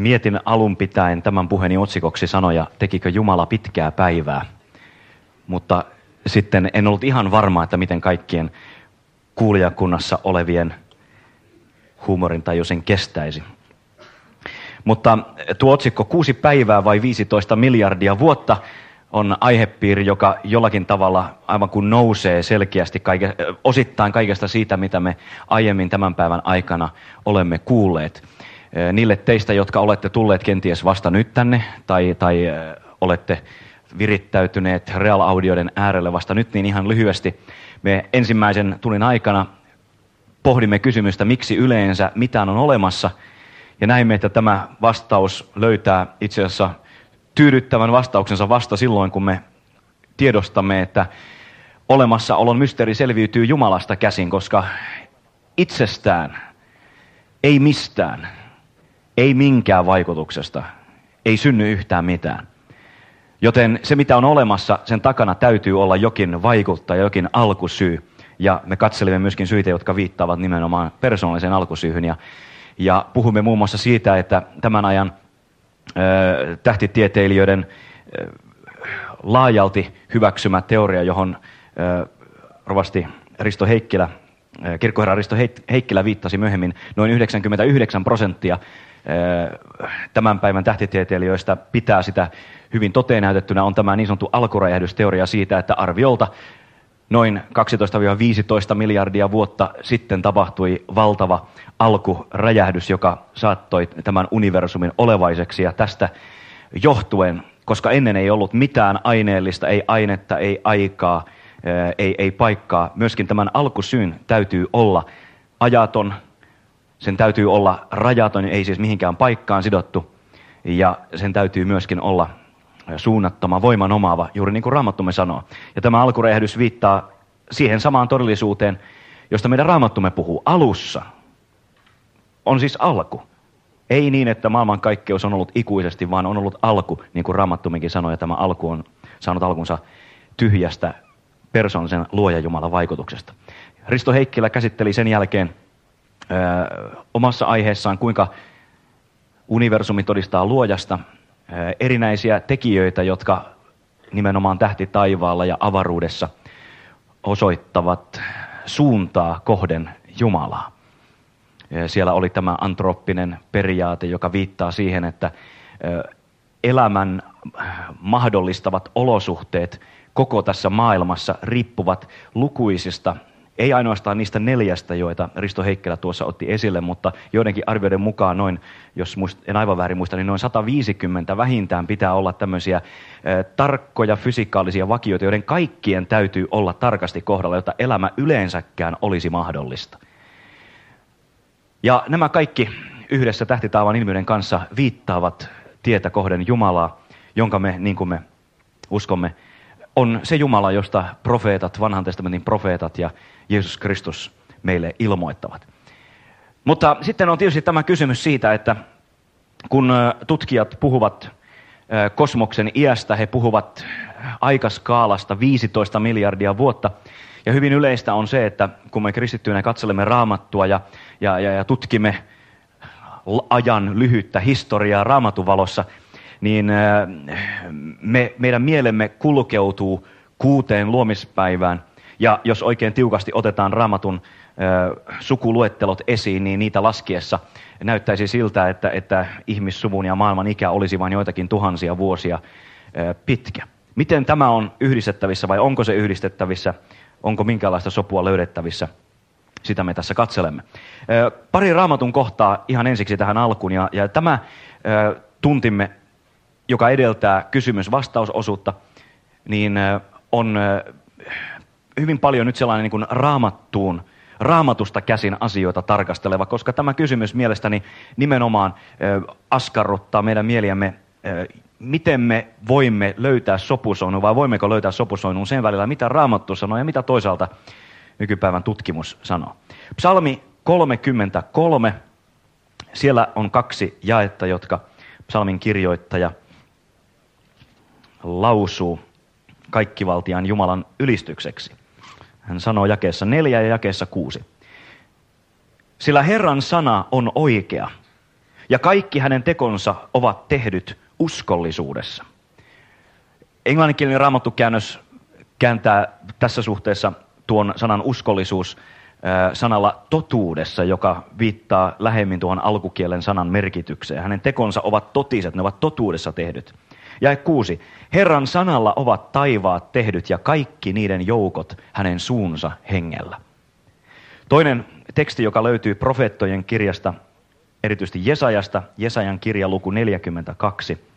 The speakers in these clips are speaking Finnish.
Mietin alun pitäen tämän puheeni otsikoksi sanoja, tekikö Jumala pitkää päivää, mutta sitten en ollut ihan varma, että miten kaikkien kuulijakunnassa olevien huumorintaju sen kestäisi. Mutta tuo otsikko 6 päivää vai 15 miljardia vuotta on aihepiiri, joka jollakin tavalla aivan kuin nousee selkeästi osittain kaikesta siitä, mitä me aiemmin tämän päivän aikana olemme kuulleet. Niille teistä, jotka olette tulleet kenties vasta nyt tänne tai olette virittäytyneet Real-audioiden äärelle vasta nyt, niin ihan lyhyesti me ensimmäisen tunnin aikana pohdimme kysymystä, miksi yleensä mitään on olemassa, ja näimme, että tämä vastaus löytää itse asiassa tyydyttävän vastauksensa vasta silloin, kun me tiedostamme, että olemassaolon mysteeri selviytyy Jumalasta käsin, koska itsestään, ei mistään, ei minkään vaikutuksesta, ei synny yhtään mitään. Joten se, mitä on olemassa, sen takana täytyy olla jokin vaikuttaja, jokin alkusyy. Ja me katselimme myöskin syitä, jotka viittaavat nimenomaan persoonalliseen alkusyyhyn. Ja puhumme muun muassa siitä, että tämän ajan tähtitieteilijöiden laajalti hyväksymä teoria, johon rovasti Risto Heikkilä, kirkkoherra Risto Heikkilä viittasi myöhemmin, noin 99% tämän päivän tähtitieteilijöistä pitää sitä hyvin toteenäytettynä, on tämä niin sanottu alkuräjähdysteoria siitä, että arviolta noin 12-15 miljardia vuotta sitten tapahtui valtava alkuräjähdys, joka saattoi tämän universumin olevaiseksi. Ja tästä johtuen, koska ennen ei ollut mitään aineellista, ei ainetta, ei aikaa, ei paikkaa, myöskin tämän alkusyyn täytyy olla ajaton, sen täytyy olla rajaton, ei siis mihinkään paikkaan sidottu, ja sen täytyy myöskin olla suunnattoman voiman omaava, juuri niin kuin Raamattumme sanoo. Ja tämä alkuräjähdys viittaa siihen samaan todellisuuteen, josta meidän Raamattumme puhuu. Alussa on siis alku. Ei niin, että maailmankaikkeus on ollut ikuisesti, vaan on ollut alku, niin kuin Raamattummekin sanoi, ja tämä alku on saanut alkunsa tyhjästä persoonallisen luojan Jumalan vaikutuksesta. Risto Heikkilä käsitteli sen jälkeen omassa aiheessaan, kuinka universumi todistaa luojasta, erinäisiä tekijöitä, jotka nimenomaan tähti taivaalla ja avaruudessa osoittavat suuntaa kohden Jumalaa. Siellä oli tämä antrooppinen periaate, joka viittaa siihen, että elämän mahdollistavat olosuhteet koko tässä maailmassa riippuvat lukuisista, ei ainoastaan niistä 4, joita Risto Heikkilä tuossa otti esille, mutta joidenkin arvioiden mukaan noin, jos en aivan väärin muista, niin noin 150 vähintään pitää olla tämmöisiä tarkkoja fysikaalisia vakioita, joiden kaikkien täytyy olla tarkasti kohdalla, jotta elämä yleensäkään olisi mahdollista. Ja nämä kaikki yhdessä tähtitaivaan ilmiöiden kanssa viittaavat tietä kohden Jumalaa, jonka me, niin kuin me uskomme, on se Jumala, josta profeetat, vanhan testamentin profeetat ja Jeesus Kristus meille ilmoittavat. Mutta sitten on tietysti tämä kysymys siitä, että kun tutkijat puhuvat kosmoksen iästä, he puhuvat aikaskaalasta 15 miljardia vuotta. Ja hyvin yleistä on se, että kun me kristittyinä katselemme Raamattua ja tutkimme ajan lyhyttä historiaa Raamatun valossa, niin meidän mielemme kulkeutuu 6 luomispäivään. Ja jos oikein tiukasti otetaan Raamatun sukuluettelot esiin, niin niitä laskiessa näyttäisi siltä, että ihmissuvun ja maailman ikä olisi vain joitakin tuhansia vuosia pitkä. Miten tämä on yhdistettävissä vai onko se yhdistettävissä? Onko minkälaista sopua löydettävissä? Sitä me tässä katselemme. Pari Raamatun kohtaa ihan ensiksi tähän alkuun. Ja tämä tuntimme, joka edeltää kysymys-vastausosuutta, niin on hyvin paljon nyt sellainen niin kuin Raamatusta käsin asioita tarkasteleva, koska tämä kysymys mielestäni nimenomaan askarruttaa meidän mieliämme, miten me voimme löytää sopusoinnun, vai voimmeko löytää sopusoinnun sen välillä, mitä Raamattu sanoo ja mitä toisaalta nykypäivän tutkimus sanoo. Psalmi 33, siellä on 2 jaetta, jotka psalmin kirjoittaja lausuu kaikkivaltiaan Jumalan ylistykseksi. Hän sanoo jakeessa 4 ja jakeessa 6. Sillä Herran sana on oikea ja kaikki hänen tekonsa ovat tehdyt uskollisuudessa. Englanninkielinen raamattukäännös kääntää tässä suhteessa tuon sanan uskollisuus sanalla totuudessa, joka viittaa lähemmin tuohon alkukielen sanan merkitykseen. Hänen tekonsa ovat totiset, ne ovat totuudessa tehdyt. Jae 6. Herran sanalla ovat taivaat tehdyt ja kaikki niiden joukot hänen suunsa hengellä. Toinen teksti, joka löytyy profeettojen kirjasta, erityisesti Jesajasta, Jesajan kirja luku 42.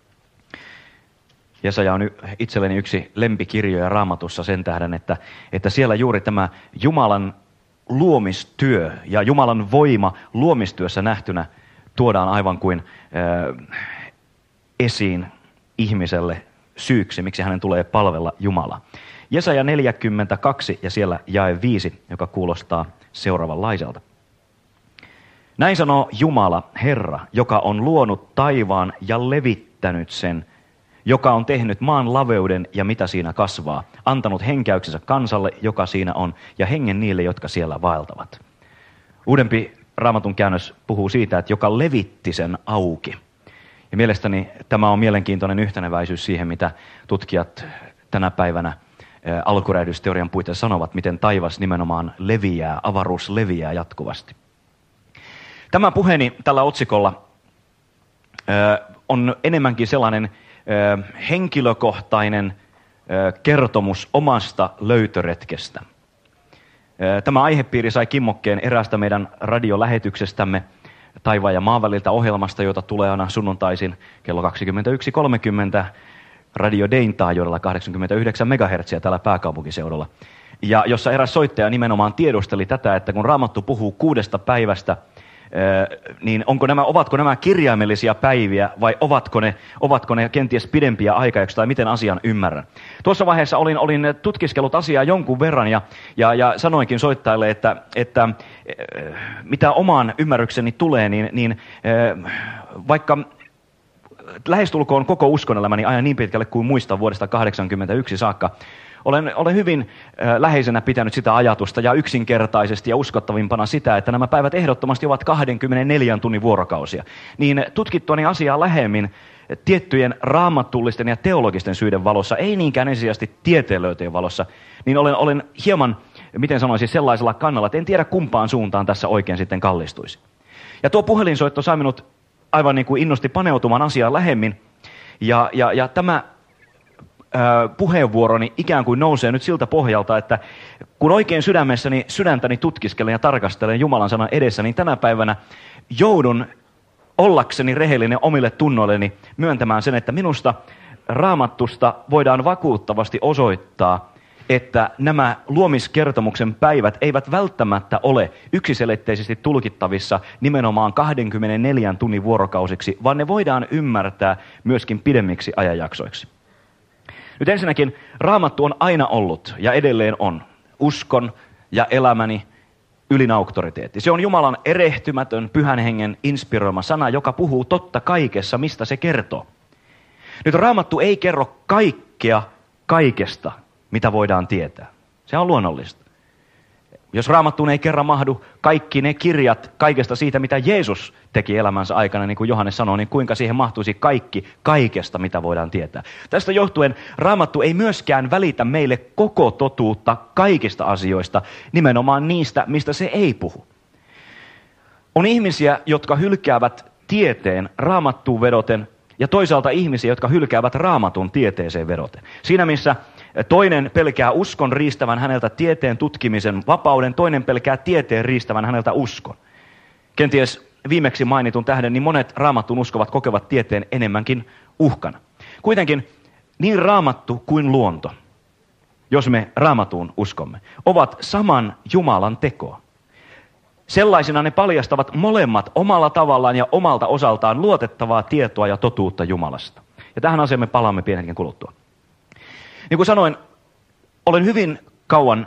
Jesaja on itselleni yksi lempikirjoja Raamatussa sen tähden, että siellä juuri tämä Jumalan luomistyö ja Jumalan voima luomistyössä nähtynä tuodaan aivan kuin esiin ihmiselle syyksi, miksi hänen tulee palvella Jumalaa. Jesaja 42 ja siellä jae 5, joka kuulostaa seuraavanlaiselta. Näin sanoo Jumala, Herra, joka on luonut taivaan ja levittänyt sen, joka on tehnyt maan laveuden ja mitä siinä kasvaa, antanut henkäyksensä kansalle, joka siinä on, ja hengen niille, jotka siellä vaeltavat. Uudempi Raamatun käännös puhuu siitä, että joka levitti sen auki. Ja mielestäni tämä on mielenkiintoinen yhteneväisyys siihen, mitä tutkijat tänä päivänä alkuräjähdysteorian puitteissa sanovat, miten taivas nimenomaan leviää, avaruus leviää jatkuvasti. Tämä puheeni tällä otsikolla on enemmänkin sellainen henkilökohtainen kertomus omasta löytöretkestä. Tämä aihepiiri sai kimmokkeen eräästä meidän radiolähetyksestämme Taivaan ja maan väliltä ohjelmasta, jota tulee aina sunnuntaisin kello 21.30 Radio Dayn taajuudella 89 MHz täällä pääkaupunkiseudulla. Ja jossa eräs soittaja nimenomaan tiedusteli tätä, että kun Raamattu puhuu 6 päivästä, niin ovatko nämä kirjaimellisia päiviä vai ovatko ne kenties pidempiä aikajaksoja tai miten asian ymmärrän. Tuossa vaiheessa olin tutkiskellut asiaa jonkun verran ja sanoinkin soittajalle, että mitä omaan ymmärrykseni tulee, niin vaikka lähestulkoon koko uskonelämäni ajan niin pitkälle kuin muistan vuodesta 1981 saakka, olen hyvin läheisenä pitänyt sitä ajatusta ja yksinkertaisesti ja uskottavimpana sitä, että nämä päivät ehdottomasti ovat 24 tunnin vuorokausia. Niin tutkittuani asiaa lähemmin tiettyjen raamattullisten ja teologisten syiden valossa, ei niinkään ensisijaisesti tieteenlöytöjen valossa, niin olen hieman, miten sanoisin, sellaisella kannalla, että en tiedä kumpaan suuntaan tässä oikein sitten kallistuisi. Ja tuo puhelinsoitto sai minut aivan niin kuin innosti paneutumaan asiaan lähemmin ja tämä puheenvuoroni ikään kuin nousee nyt siltä pohjalta, että kun oikein sydäntäni tutkiskelen ja tarkastelen Jumalan sanan edessä, niin tänä päivänä joudun ollakseni rehellinen omille tunnoilleni myöntämään sen, että minusta Raamatusta voidaan vakuuttavasti osoittaa, että nämä luomiskertomuksen päivät eivät välttämättä ole yksiselitteisesti tulkittavissa nimenomaan 24 tunnin vuorokausiksi, vaan ne voidaan ymmärtää myöskin pidemmiksi ajanjaksoiksi. Nyt ensinnäkin Raamattu on aina ollut ja edelleen on uskon ja elämäni ylin auktoriteetti. Se on Jumalan erehtymätön, pyhän hengen inspiroima sana, joka puhuu totta kaikessa, mistä se kertoo. Nyt Raamattu ei kerro kaikkea kaikesta, mitä voidaan tietää. Se on luonnollista. Jos Raamattuun ei kerran mahdu kaikki ne kirjat kaikesta siitä, mitä Jeesus teki elämänsä aikana, niin kuin Johannes sanoi, niin kuinka siihen mahtuisi kaikki kaikesta, mitä voidaan tietää. Tästä johtuen Raamattu ei myöskään välitä meille koko totuutta kaikista asioista, nimenomaan niistä, mistä se ei puhu. On ihmisiä, jotka hylkäävät tieteen Raamattuun vedoten, ja toisaalta ihmisiä, jotka hylkäävät Raamatun tieteeseen vedoten. Siinä missä toinen pelkää uskon riistävän häneltä tieteen tutkimisen vapauden, toinen pelkää tieteen riistävän häneltä uskon. Kenties viimeksi mainitun tähden niin monet Raamattuun uskovat kokevat tieteen enemmänkin uhkana. Kuitenkin niin Raamattu kuin luonto, jos me Raamattuun uskomme, ovat saman Jumalan tekoa. Sellaisina ne paljastavat molemmat omalla tavallaan ja omalta osaltaan luotettavaa tietoa ja totuutta Jumalasta. Ja tähän asiaan me palaamme pienen hetken kuluttua. Niin kuin sanoin, olen hyvin kauan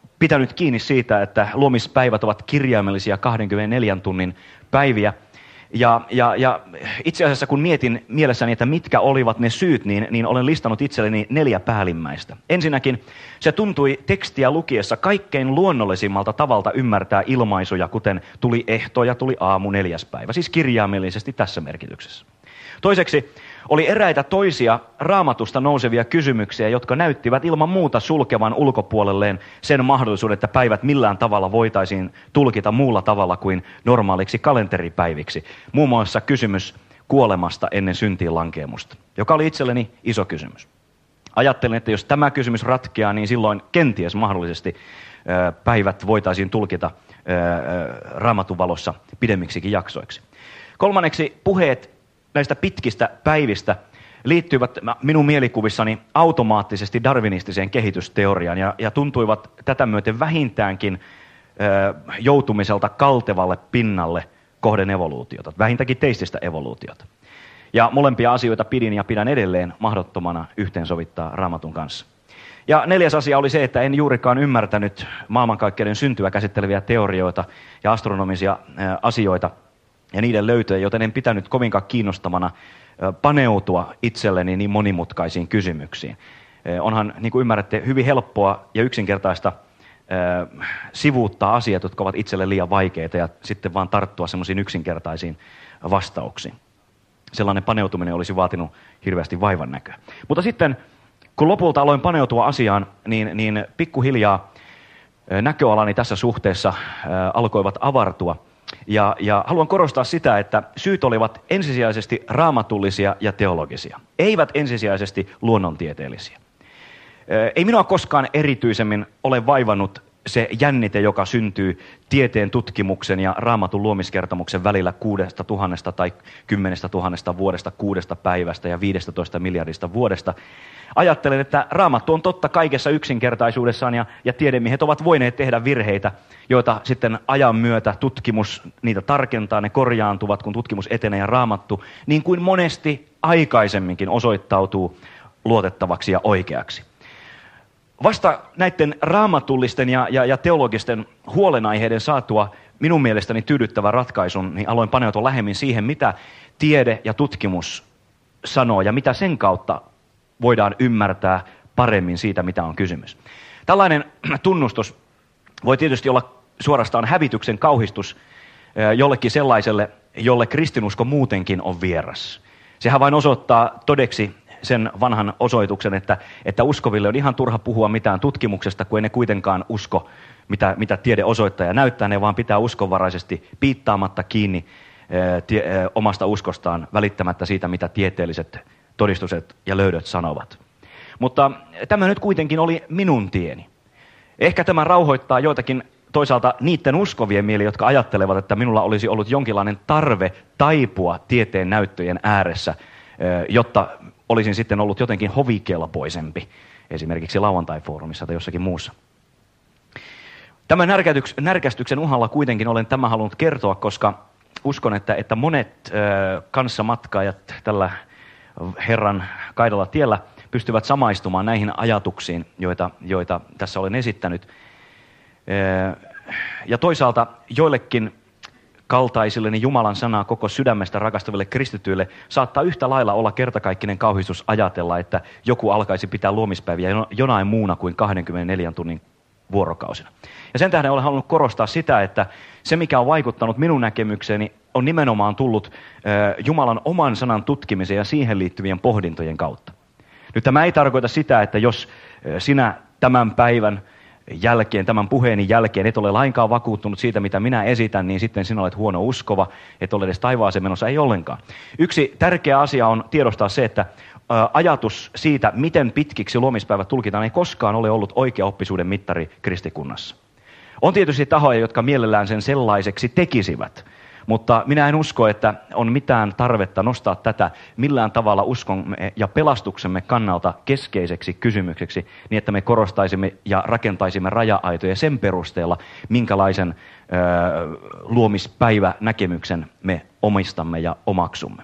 pitänyt kiinni siitä, että luomispäivät ovat kirjaimellisia 24 tunnin päiviä. Ja itse asiassa kun mietin mielessäni, että mitkä olivat ne syyt, niin olen listannut itselleni 4 päällimmäistä. Ensinnäkin se tuntui tekstiä lukiessa kaikkein luonnollisimmalta tavalta ymmärtää ilmaisuja, kuten tuli ehto ja tuli aamu 4. päivä, siis kirjaimellisesti tässä merkityksessä. Toiseksi oli eräitä toisia Raamatusta nousevia kysymyksiä, jotka näyttivät ilman muuta sulkevan ulkopuolelleen sen mahdollisuuden, että päivät millään tavalla voitaisiin tulkita muulla tavalla kuin normaaliksi kalenteripäiviksi. Muun muassa kysymys kuolemasta ennen syntiin lankeemusta, joka oli itselleni iso kysymys. Ajattelin, että jos tämä kysymys ratkeaa, niin silloin kenties mahdollisesti päivät voitaisiin tulkita Raamatun valossa pidemmiksikin jaksoiksi. Kolmanneksi puheet näistä pitkistä päivistä liittyivät minun mielikuvissani automaattisesti darwinistiseen kehitysteoriaan ja tuntuivat tätä myöten vähintäänkin joutumiselta kaltevalle pinnalle kohden evoluutiota, vähintäänkin teististä evoluutiota. Ja molempia asioita pidin ja pidän edelleen mahdottomana yhteensovittaa Raamatun kanssa. Ja 4. asia oli se, että en juurikaan ymmärtänyt maailmankaikkeuden syntyä käsitteleviä teorioita ja astronomisia asioita ja niiden löytöjä, joten en pitänyt kovinkaan kiinnostavana paneutua itselleni niin monimutkaisiin kysymyksiin. Onhan, niin kuin ymmärrätte, hyvin helppoa ja yksinkertaista sivuuttaa asiat, jotka ovat itselle liian vaikeita ja sitten vaan tarttua semmoisiin yksinkertaisiin vastauksiin. Sellainen paneutuminen olisi vaatinut hirveästi vaivan näköä. Mutta sitten, kun lopulta aloin paneutua asiaan, niin pikkuhiljaa näköalani tässä suhteessa alkoivat avartua. Ja haluan korostaa sitä, että syyt olivat ensisijaisesti raamatullisia ja teologisia, eivät ensisijaisesti luonnontieteellisiä. Ei minua koskaan erityisemmin ole vaivannut se jännite, joka syntyy tieteen tutkimuksen ja Raamatun luomiskertomuksen välillä 6,000 tai 10,000 vuodesta, 6 päivästä ja 15 miljardista vuodesta. Ajattelen, että Raamattu on totta kaikessa yksinkertaisuudessaan ja tiedemiehet ovat voineet tehdä virheitä, joita sitten ajan myötä tutkimus niitä tarkentaa, ne korjaantuvat, kun tutkimus etenee ja Raamattu, niin kuin monesti aikaisemminkin osoittautuu luotettavaksi ja oikeaksi. Vasta näiden raamatullisten ja teologisten huolenaiheiden saatua minun mielestäni tyydyttävän ratkaisun, niin aloin paneutua lähemmin siihen, mitä tiede ja tutkimus sanoo ja mitä sen kautta voidaan ymmärtää paremmin siitä, mitä on kysymys. Tällainen tunnustus voi tietysti olla suorastaan hävityksen kauhistus jollekin sellaiselle, jolle kristinusko muutenkin on vieras. Sehän vain osoittaa todeksi sen vanhan osoituksen, että uskoville on ihan turha puhua mitään tutkimuksesta, kun ei ne kuitenkaan usko, mitä tiede osoittaa ja näyttää, ne vaan pitää uskonvaraisesti piittaamatta kiinni omasta uskostaan, välittämättä siitä, mitä tieteelliset todistukset ja löydöt sanovat. Mutta tämä nyt kuitenkin oli minun tieni. Ehkä tämä rauhoittaa joitakin toisaalta niiden uskovien mieli, jotka ajattelevat, että minulla olisi ollut jonkinlainen tarve taipua tieteen näyttöjen ääressä, jotta olisin sitten ollut jotenkin hovikelpoisempi, esimerkiksi lauantai-foorumissa tai jossakin muussa. Tämän närkästyksen uhalla kuitenkin olen tämä halunnut kertoa, koska uskon, että monet kanssamatkaajat tällä Herran kaidalla tiellä pystyvät samaistumaan näihin ajatuksiin, joita tässä olen esittänyt. Ja toisaalta joillekin kaltaisilleni Jumalan sanaa koko sydämestä rakastaville kristityille saattaa yhtä lailla olla kertakaikkinen kauhistus ajatella, että joku alkaisi pitää luomispäiviä jonain muuna kuin 24 tunnin vuorokausina. Ja sen tähden olen halunnut korostaa sitä, että se mikä on vaikuttanut minun näkemykseeni on nimenomaan tullut Jumalan oman sanan tutkimisen ja siihen liittyvien pohdintojen kautta. Nyt tämä ei tarkoita sitä, että jos sinä tämän päivän jälkeen, tämän puheeni jälkeen et ole lainkaan vakuuttunut siitä, mitä minä esitän, niin sitten sinä olet huono uskova, et ole edes taivaaseen menossa, ei ollenkaan. Yksi tärkeä asia on tiedostaa se, että ajatus siitä, miten pitkiksi luomispäivät tulkitaan, ei koskaan ole ollut oikeaoppisuuden mittari kristikunnassa. On tietysti tahoja, jotka mielellään sen sellaiseksi tekisivät, mutta minä en usko, että on mitään tarvetta nostaa tätä millään tavalla uskomme ja pelastuksemme kannalta keskeiseksi kysymykseksi, niin että me korostaisimme ja rakentaisimme raja-aitoja sen perusteella, minkälaisen luomispäivänäkemyksen me omistamme ja omaksumme.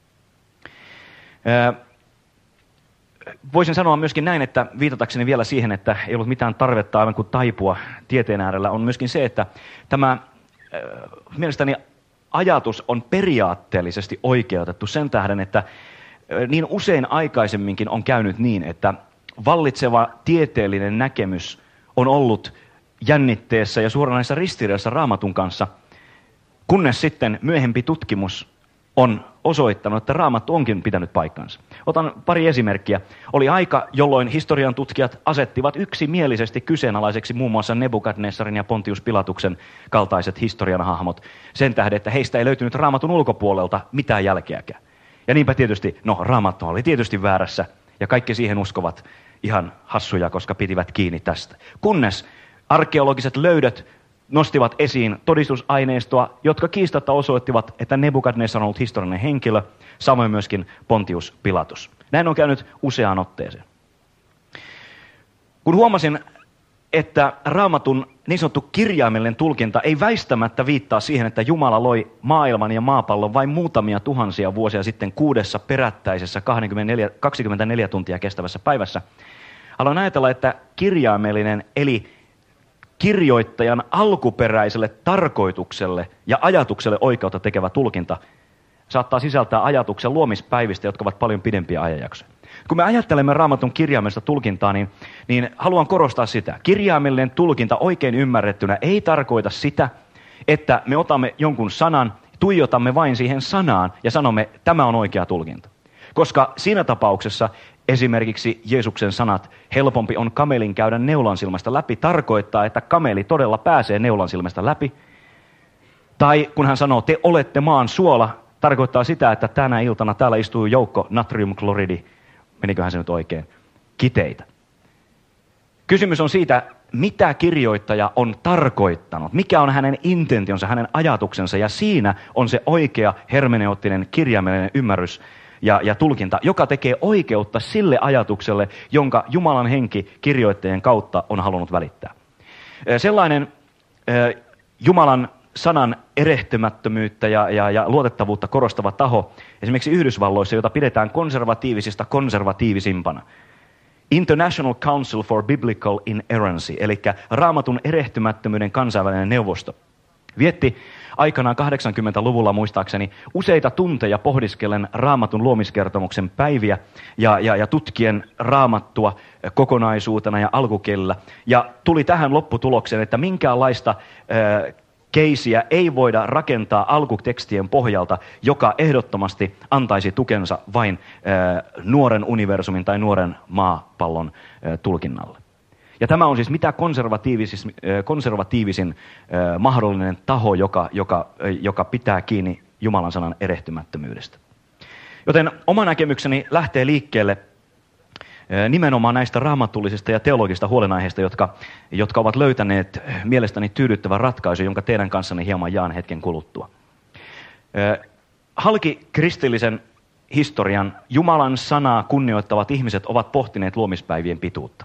Voisin sanoa myöskin näin, että viitatakseni vielä siihen, että ei ollut mitään tarvetta aivan kuin taipua tieteen äärellä, on myöskin se, että tämä mielestäni ajatus on periaatteellisesti oikeutettu sen tähden, että niin usein aikaisemminkin on käynyt niin, että vallitseva tieteellinen näkemys on ollut jännitteessä ja suoranaisessa ristiriidassa Raamatun kanssa, kunnes sitten myöhempi tutkimus on osoittanut, että Raamattu onkin pitänyt paikkansa. Otan pari esimerkkiä. Oli aika, jolloin historian tutkijat asettivat yksimielisesti kyseenalaiseksi muun muassa Nebukadnessarin ja Pontius Pilatuksen kaltaiset historian hahmot sen tähden, että heistä ei löytynyt Raamatun ulkopuolelta mitään jälkeäkään. Ja niinpä tietysti, Raamattu oli tietysti väärässä ja kaikki siihen uskovat ihan hassuja, koska pitivät kiinni tästä. Kunnes arkeologiset löydöt nostivat esiin todistusaineistoa, jotka kiistatta osoittivat, että Nebukadnessar on ollut historiallinen henkilö, samoin myöskin Pontius Pilatus. Näin on käynyt useaan otteeseen. Kun huomasin, että Raamatun niin sanottu kirjaimellinen tulkinta ei väistämättä viittaa siihen, että Jumala loi maailman ja maapallon vain muutamia tuhansia vuosia sitten 6 perättäisessä 24 tuntia kestävässä päivässä, aloin ajatella, että kirjaimellinen eli kirjoittajan alkuperäiselle tarkoitukselle ja ajatukselle oikeutta tekevä tulkinta saattaa sisältää ajatuksen luomispäivistä, jotka ovat paljon pidempiä ajanjaksoja. Kun me ajattelemme Raamatun kirjaimellista tulkintaa, niin haluan korostaa sitä. Kirjaimellinen tulkinta oikein ymmärrettynä ei tarkoita sitä, että me otamme jonkun sanan, tuijotamme vain siihen sanaan ja sanomme, että tämä on oikea tulkinta. Koska siinä tapauksessa esimerkiksi Jeesuksen sanat, helpompi on kamelin käydä neulansilmästä läpi, tarkoittaa, että kameli todella pääsee neulansilmästä läpi. Tai kun hän sanoo, te olette maan suola, tarkoittaa sitä, että tänä iltana täällä istuu joukko natriumkloridi, meniköhän se nyt oikein, kiteitä. Kysymys on siitä, mitä kirjoittaja on tarkoittanut, mikä on hänen intentionsa, hänen ajatuksensa, ja siinä on se oikea hermeneuttinen kirjaimellinen ymmärrys ja tulkinta, joka tekee oikeutta sille ajatukselle, jonka Jumalan henki kirjoittajien kautta on halunnut välittää. Sellainen Jumalan sanan erehtymättömyyttä ja luotettavuutta korostava taho, esimerkiksi Yhdysvalloissa, jota pidetään konservatiivisista konservatiivisimpana. International Council for Biblical Inerrancy, eli Raamatun erehtymättömyyden kansainvälinen neuvosto, vietti aikanaan 80-luvulla muistaakseni useita tunteja pohdiskellen Raamatun luomiskertomuksen päiviä ja tutkien Raamattua kokonaisuutena ja alkukielellä. Ja tuli tähän lopputulokseen, että minkäänlaista keisiä ei voida rakentaa alkutekstien pohjalta, joka ehdottomasti antaisi tukensa vain nuoren universumin tai nuoren maapallon tulkinnalle. Ja tämä on siis mitä konservatiivisin mahdollinen taho, joka pitää kiinni Jumalan sanan erehtymättömyydestä. Joten oma näkemykseni lähtee liikkeelle nimenomaan näistä raamatullisista ja teologisista huolenaiheista, jotka ovat löytäneet mielestäni tyydyttävän ratkaisun, jonka teidän kanssanne hieman jaan hetken kuluttua. Halki kristillisen historian Jumalan sanaa kunnioittavat ihmiset ovat pohtineet luomispäivien pituutta.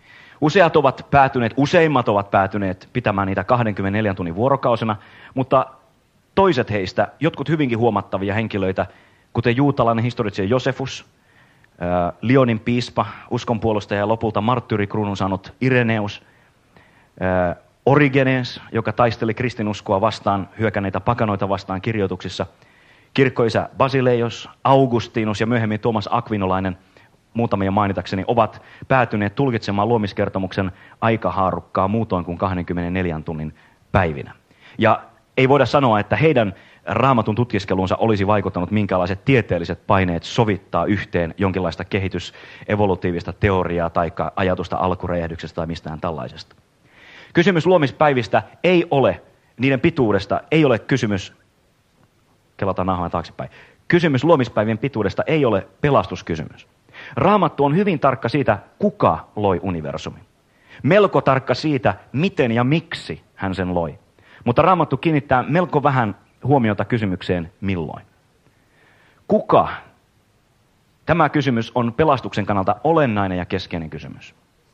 Useimmat ovat päätyneet pitämään niitä 24 tunnin vuorokausina, mutta toiset heistä, jotkut hyvinkin huomattavia henkilöitä, kuten juutalainen historioitsija Josefus, Lyonin piispa, uskonpuolustaja ja lopulta marttyyrikruunun saanut Ireneus, Origenes, joka taisteli kristinuskoa vastaan, hyökänneitä pakanoita vastaan kirjoituksissa, kirkkoisä Basileios, Augustinus ja myöhemmin Tuomas Akvinolainen, muutamia mainitakseni, ovat päätyneet tulkitsemaan luomiskertomuksen aikahaarukkaa muutoin kuin 24 tunnin päivinä. Ja ei voida sanoa, että heidän Raamatun tutkiskelunsa olisi vaikuttanut minkälaiset tieteelliset paineet sovittaa yhteen jonkinlaista evolutiivista teoriaa tai ajatusta alkuräjähdyksestä tai mistään tällaisesta. Kysymys luomispäivistä ei ole, niiden pituudesta ei ole kysymys, kelataan nahoja taaksepäin, kysymys luomispäivien pituudesta ei ole pelastuskysymys. Raamattu on hyvin tarkka siitä, kuka loi universumin. Melko tarkka siitä, miten ja miksi hän sen loi. Mutta Raamattu kiinnittää melko vähän huomiota kysymykseen milloin. Kuka? Tämä kysymys on pelastuksen kannalta olennainen ja keskeinen kysymys.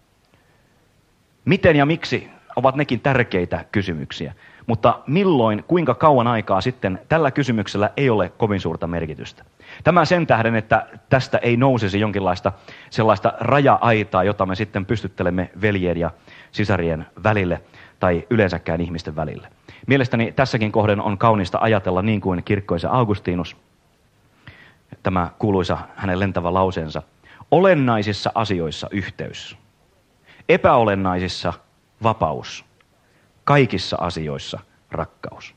Miten ja miksi ovat nekin tärkeitä kysymyksiä. Mutta milloin, kuinka kauan aikaa sitten, tällä kysymyksellä ei ole kovin suurta merkitystä. Tämä sen tähden, että tästä ei nousisi jonkinlaista sellaista raja-aitaa, jota me sitten pystyttelemme veljien ja sisarien välille tai yleensäkään ihmisten välille. Mielestäni tässäkin kohden on kaunista ajatella niin kuin kirkkoisa Augustinus, tämä kuuluisa hänen lentävä lauseensa. Olennaisissa asioissa yhteys, epäolennaisissa vapaus, kaikissa asioissa rakkaus.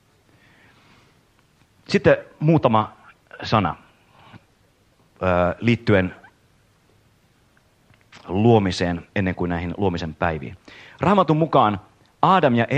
Sitten muutama sana liittyen luomiseen ennen kuin näihin luomisen päiviin. Raamatun mukaan Adam ja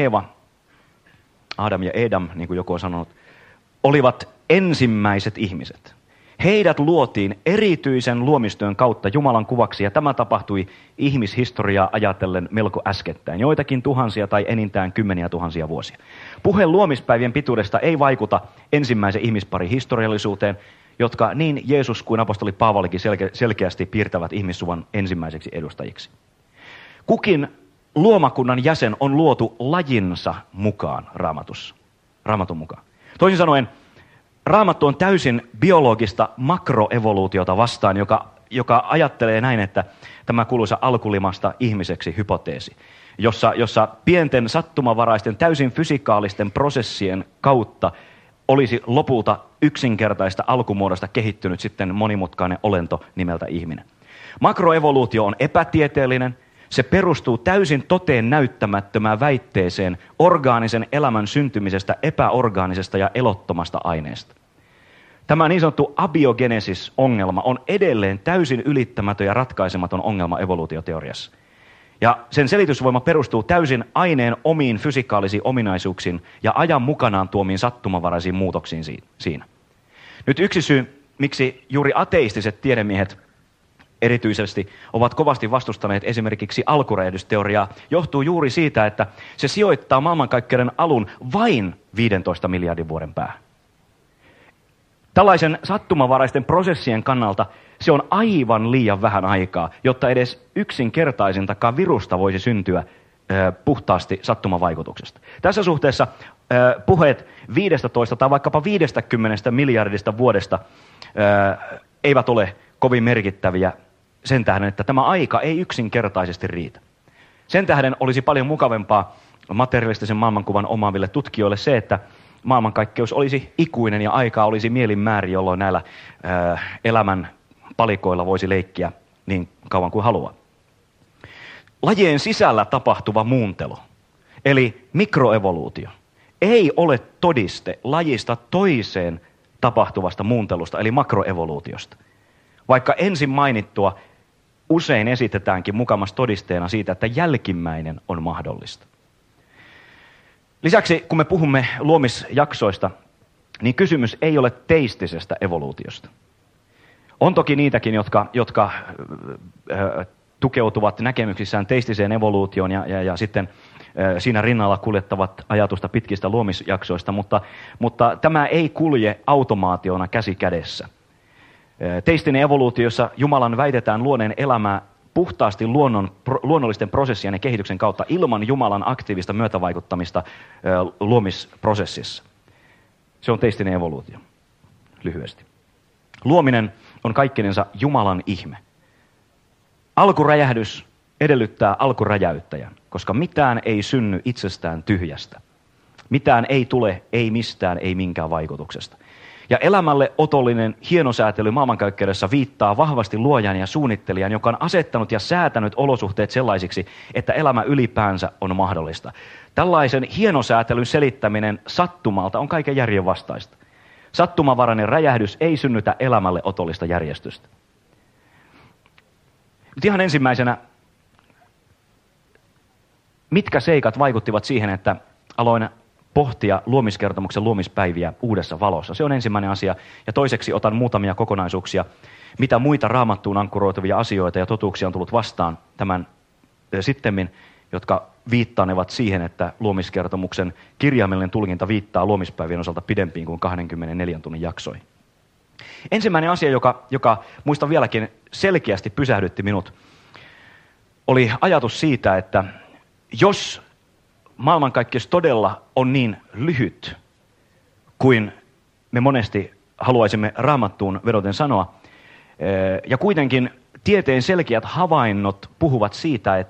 Edam, niin kuin joku on sanonut, olivat ensimmäiset ihmiset. Heidät luotiin erityisen luomistyön kautta Jumalan kuvaksi, ja tämä tapahtui ihmishistoriaa ajatellen melko äskettäin, joitakin tuhansia tai enintään 10 000 vuosia. Puhe luomispäivien pituudesta ei vaikuta ensimmäisen ihmisparin historiallisuuteen, jotka niin Jeesus kuin apostoli Paavalikin selkeästi piirtävät ihmissuvan ensimmäiseksi edustajiksi. Kukin luomakunnan jäsen on luotu lajinsa mukaan Raamatun mukaan. Toisin sanoen, Raamattu on täysin biologista makroevoluutiota vastaan, joka ajattelee näin, että tämä kuuluisa alkulimasta ihmiseksi hypoteesi, jossa pienten sattumavaraisten täysin fysikaalisten prosessien kautta olisi lopulta yksinkertaista alkumuodosta kehittynyt sitten monimutkainen olento nimeltä ihminen. Makroevoluutio on epätieteellinen. Se perustuu täysin toteen näyttämättömään väitteeseen orgaanisen elämän syntymisestä epäorgaanisesta ja elottomasta aineesta. Tämä niin sanottu abiogenesis-ongelma on edelleen täysin ylittämätön ja ratkaisematon ongelma evoluutioteoriassa. Ja sen selitysvoima perustuu täysin aineen omiin fysikaalisiin ominaisuuksiin ja ajan mukanaan tuomiin sattumavaraisiin muutoksiin siinä. Nyt yksi syy, miksi juuri ateistiset tiedemiehet erityisesti ovat kovasti vastustaneet esimerkiksi alkuräjähdysteoriaa, johtuu juuri siitä, että se sijoittaa maailmankaikkeuden alun vain 15 miljardin vuoden päähän. Tällaisen sattumavaraisten prosessien kannalta se on aivan liian vähän aikaa, jotta edes yksinkertaisintakaan virusta voisi syntyä puhtaasti sattumavaikutuksesta. Tässä suhteessa puheet 15 tai vaikkapa 50 miljardista vuodesta eivät ole kovin merkittäviä sen tähden, että tämä aika ei yksinkertaisesti riitä. Sen tähden olisi paljon mukavampaa materialistisen maailmankuvan omaaville tutkijoille se, että maailmankaikkeus olisi ikuinen ja aikaa olisi mielin määrin, jolloin näillä elämän palikoilla voisi leikkiä niin kauan kuin haluaa. Lajien sisällä tapahtuva muuntelu, eli mikroevoluutio, ei ole todiste lajista toiseen tapahtuvasta muuntelusta, eli makroevoluutiosta. Vaikka ensin mainittua usein esitetäänkin mukamas todisteena siitä, että jälkimmäinen on mahdollista. Lisäksi, kun me puhumme luomisjaksoista, niin kysymys ei ole teistisestä evoluutiosta. On toki niitäkin, jotka tukeutuvat näkemyksissään teistiseen evoluutioon ja sitten siinä rinnalla kuljettavat ajatusta pitkistä luomisjaksoista, mutta tämä ei kulje automaationa käsi kädessä. Teistinen evoluutiossa Jumalan väitetään luoneen elämää puhtaasti luonnollisten prosessien ja kehityksen kautta ilman Jumalan aktiivista myötävaikuttamista luomisprosessissa. Se on teistinen evoluutio, lyhyesti. Luominen on kaikkinensa Jumalan ihme. Alkuräjähdys edellyttää alkuräjäyttäjän, koska mitään ei synny itsestään tyhjästä. Mitään ei tule, ei mistään, ei minkään vaikutuksesta. Ja elämälle otollinen hienosäätely maailmankaikkeudessa viittaa vahvasti luojan ja suunnittelijan, joka on asettanut ja säätänyt olosuhteet sellaisiksi, että elämä ylipäänsä on mahdollista. Tällaisen hienosäätelyn selittäminen sattumalta on kaiken järjen vastaista. Sattumavarainen räjähdys ei synnytä elämälle otollista järjestystä. Nyt ihan ensimmäisenä, mitkä seikat vaikuttivat siihen, että aloin pohtia luomiskertomuksen luomispäiviä uudessa valossa? Se on ensimmäinen asia. Ja toiseksi otan muutamia kokonaisuuksia, mitä muita raamattuun ankkuroituvia asioita ja totuuksia on tullut vastaan tämän sittemmin, jotka viittaanevat siihen, että luomiskertomuksen kirjaimellinen tulkinta viittaa luomispäivien osalta pidempiin kuin 24 tunnin jaksoihin. Ensimmäinen asia, joka muistan vieläkin selkeästi pysähdytti minut, oli ajatus siitä, että jos maailmankaikkeus todella on niin lyhyt kuin me monesti haluaisimme raamattuun vedoten sanoa, ja kuitenkin tieteen selkeät havainnot puhuvat siitä, että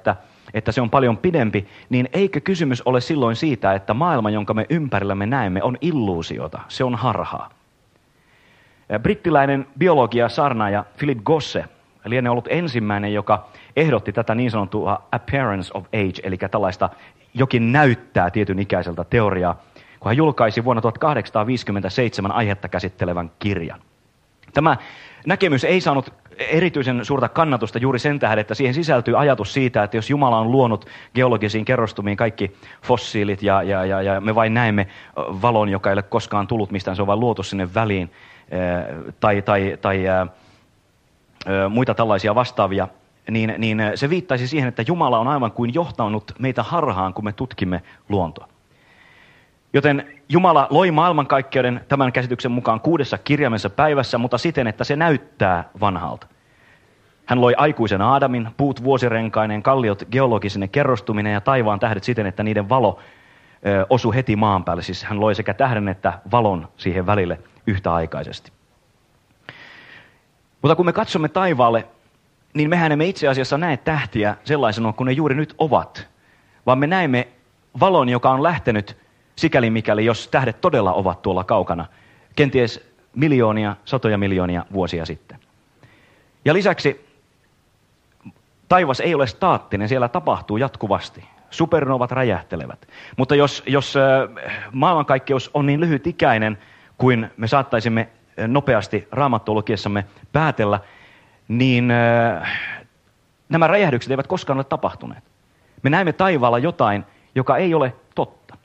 että se on paljon pidempi, niin eikö kysymys ole silloin siitä, että maailma, jonka me ympärillämme näemme, on illuusiota, se on harhaa. Brittiläinen biologia saarnaaja Philip Gosse lienee ollut ensimmäinen, joka ehdotti tätä niin sanottua appearance of age, eli tällaista jokin näyttää tietyn ikäiseltä teoriaa, kun hän julkaisi vuonna 1857 aihetta käsittelevän kirjan. Tämä näkemys ei saanut erityisen suurta kannatusta juuri sen tähden, että siihen sisältyy ajatus siitä, että jos Jumala on luonut geologisiin kerrostumiin kaikki fossiilit ja me vain näemme valon, joka ei ole koskaan tullut mistään, se on vain luotu sinne väliin, tai muita tällaisia vastaavia, niin se viittaisi siihen, että Jumala on aivan kuin johtanut meitä harhaan, kun me tutkimme luontoa. Joten Jumala loi maailmankaikkeuden tämän käsityksen mukaan 6 kirjaimessa päivässä, mutta siten, että se näyttää vanhalta. Hän loi aikuisen Aadamin, puut vuosirenkaineen, kalliot geologisine kerrostuminen ja taivaan tähdet siten, että niiden valo osui heti maan päälle. Siis hän loi sekä tähden että valon siihen välille yhtäaikaisesti. Mutta kun me katsomme taivaalle, niin mehän emme itse asiassa näe tähtiä sellaisena kuin ne juuri nyt ovat, vaan me näemme valon, joka on lähtenyt sikäli mikäli, jos tähdet todella ovat tuolla kaukana, kenties miljoonia, satoja miljoonia vuosia sitten. Ja lisäksi taivas ei ole staattinen, siellä tapahtuu jatkuvasti. Supernovat räjähtelevät. Mutta jos maailmankaikkeus on niin lyhytikäinen kuin me saattaisimme nopeasti raamattuologiassamme päätellä, niin nämä räjähdykset eivät koskaan ole tapahtuneet. Me näemme taivaalla jotain, joka ei ole totta.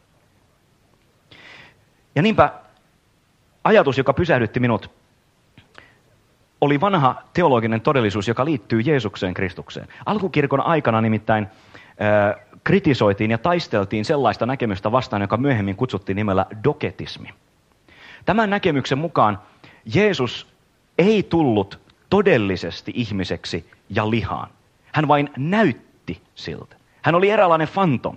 Ja niinpä ajatus, joka pysähdytti minut, oli vanha teologinen todellisuus, joka liittyy Jeesukseen Kristukseen. Alkukirkon aikana nimittäin kritisoitiin ja taisteltiin sellaista näkemystä vastaan, joka myöhemmin kutsuttiin nimellä doketismi. Tämän näkemyksen mukaan Jeesus ei tullut todellisesti ihmiseksi ja lihaan. Hän vain näytti siltä. Hän oli eräänlainen fantom.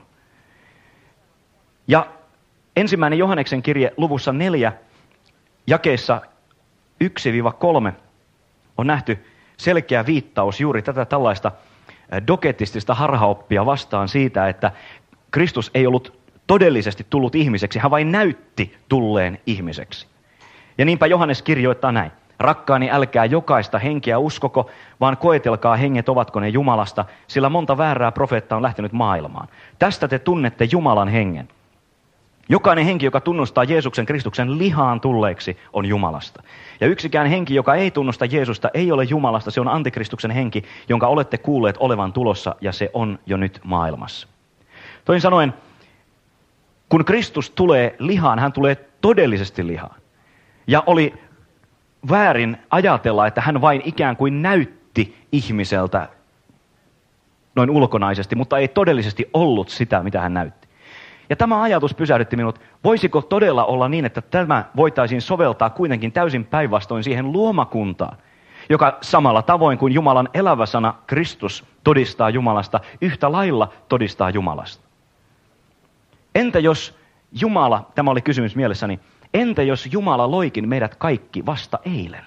Ja ensimmäinen Johanneksen kirje luvussa 4, jakeessa 1-3 on nähty selkeä viittaus juuri tätä tällaista doketistista harhaoppia vastaan siitä, että Kristus ei ollut todellisesti tullut ihmiseksi, hän vain näytti tulleen ihmiseksi. Ja niinpä Johannes kirjoittaa näin. Rakkaani, älkää jokaista henkeä uskoko, vaan koetelkaa henget, ovatko ne Jumalasta, sillä monta väärää profeettaa on lähtenyt maailmaan. Tästä te tunnette Jumalan hengen. Jokainen henki, joka tunnustaa Jeesuksen Kristuksen lihaan tulleeksi, on Jumalasta. Ja yksikään henki, joka ei tunnusta Jeesusta, ei ole Jumalasta, se on antikristuksen henki, jonka olette kuulleet olevan tulossa, ja se on jo nyt maailmassa. Toisin sanoen, kun Kristus tulee lihaan, hän tulee todellisesti lihaan. Ja oli väärin ajatella, että hän vain ikään kuin näytti ihmiseltä noin ulkonaisesti, mutta ei todellisesti ollut sitä, mitä hän näytti. Ja tämä ajatus pysähdytti minut. Voisiko todella olla niin, että tämä voitaisiin soveltaa kuitenkin täysin päinvastoin siihen luomakuntaan, joka samalla tavoin kuin Jumalan elävä sana Kristus todistaa Jumalasta, yhtä lailla todistaa Jumalasta. Entä jos Jumala, tämä oli kysymys mielessäni, entä jos Jumala loikin meidät kaikki vasta eilen?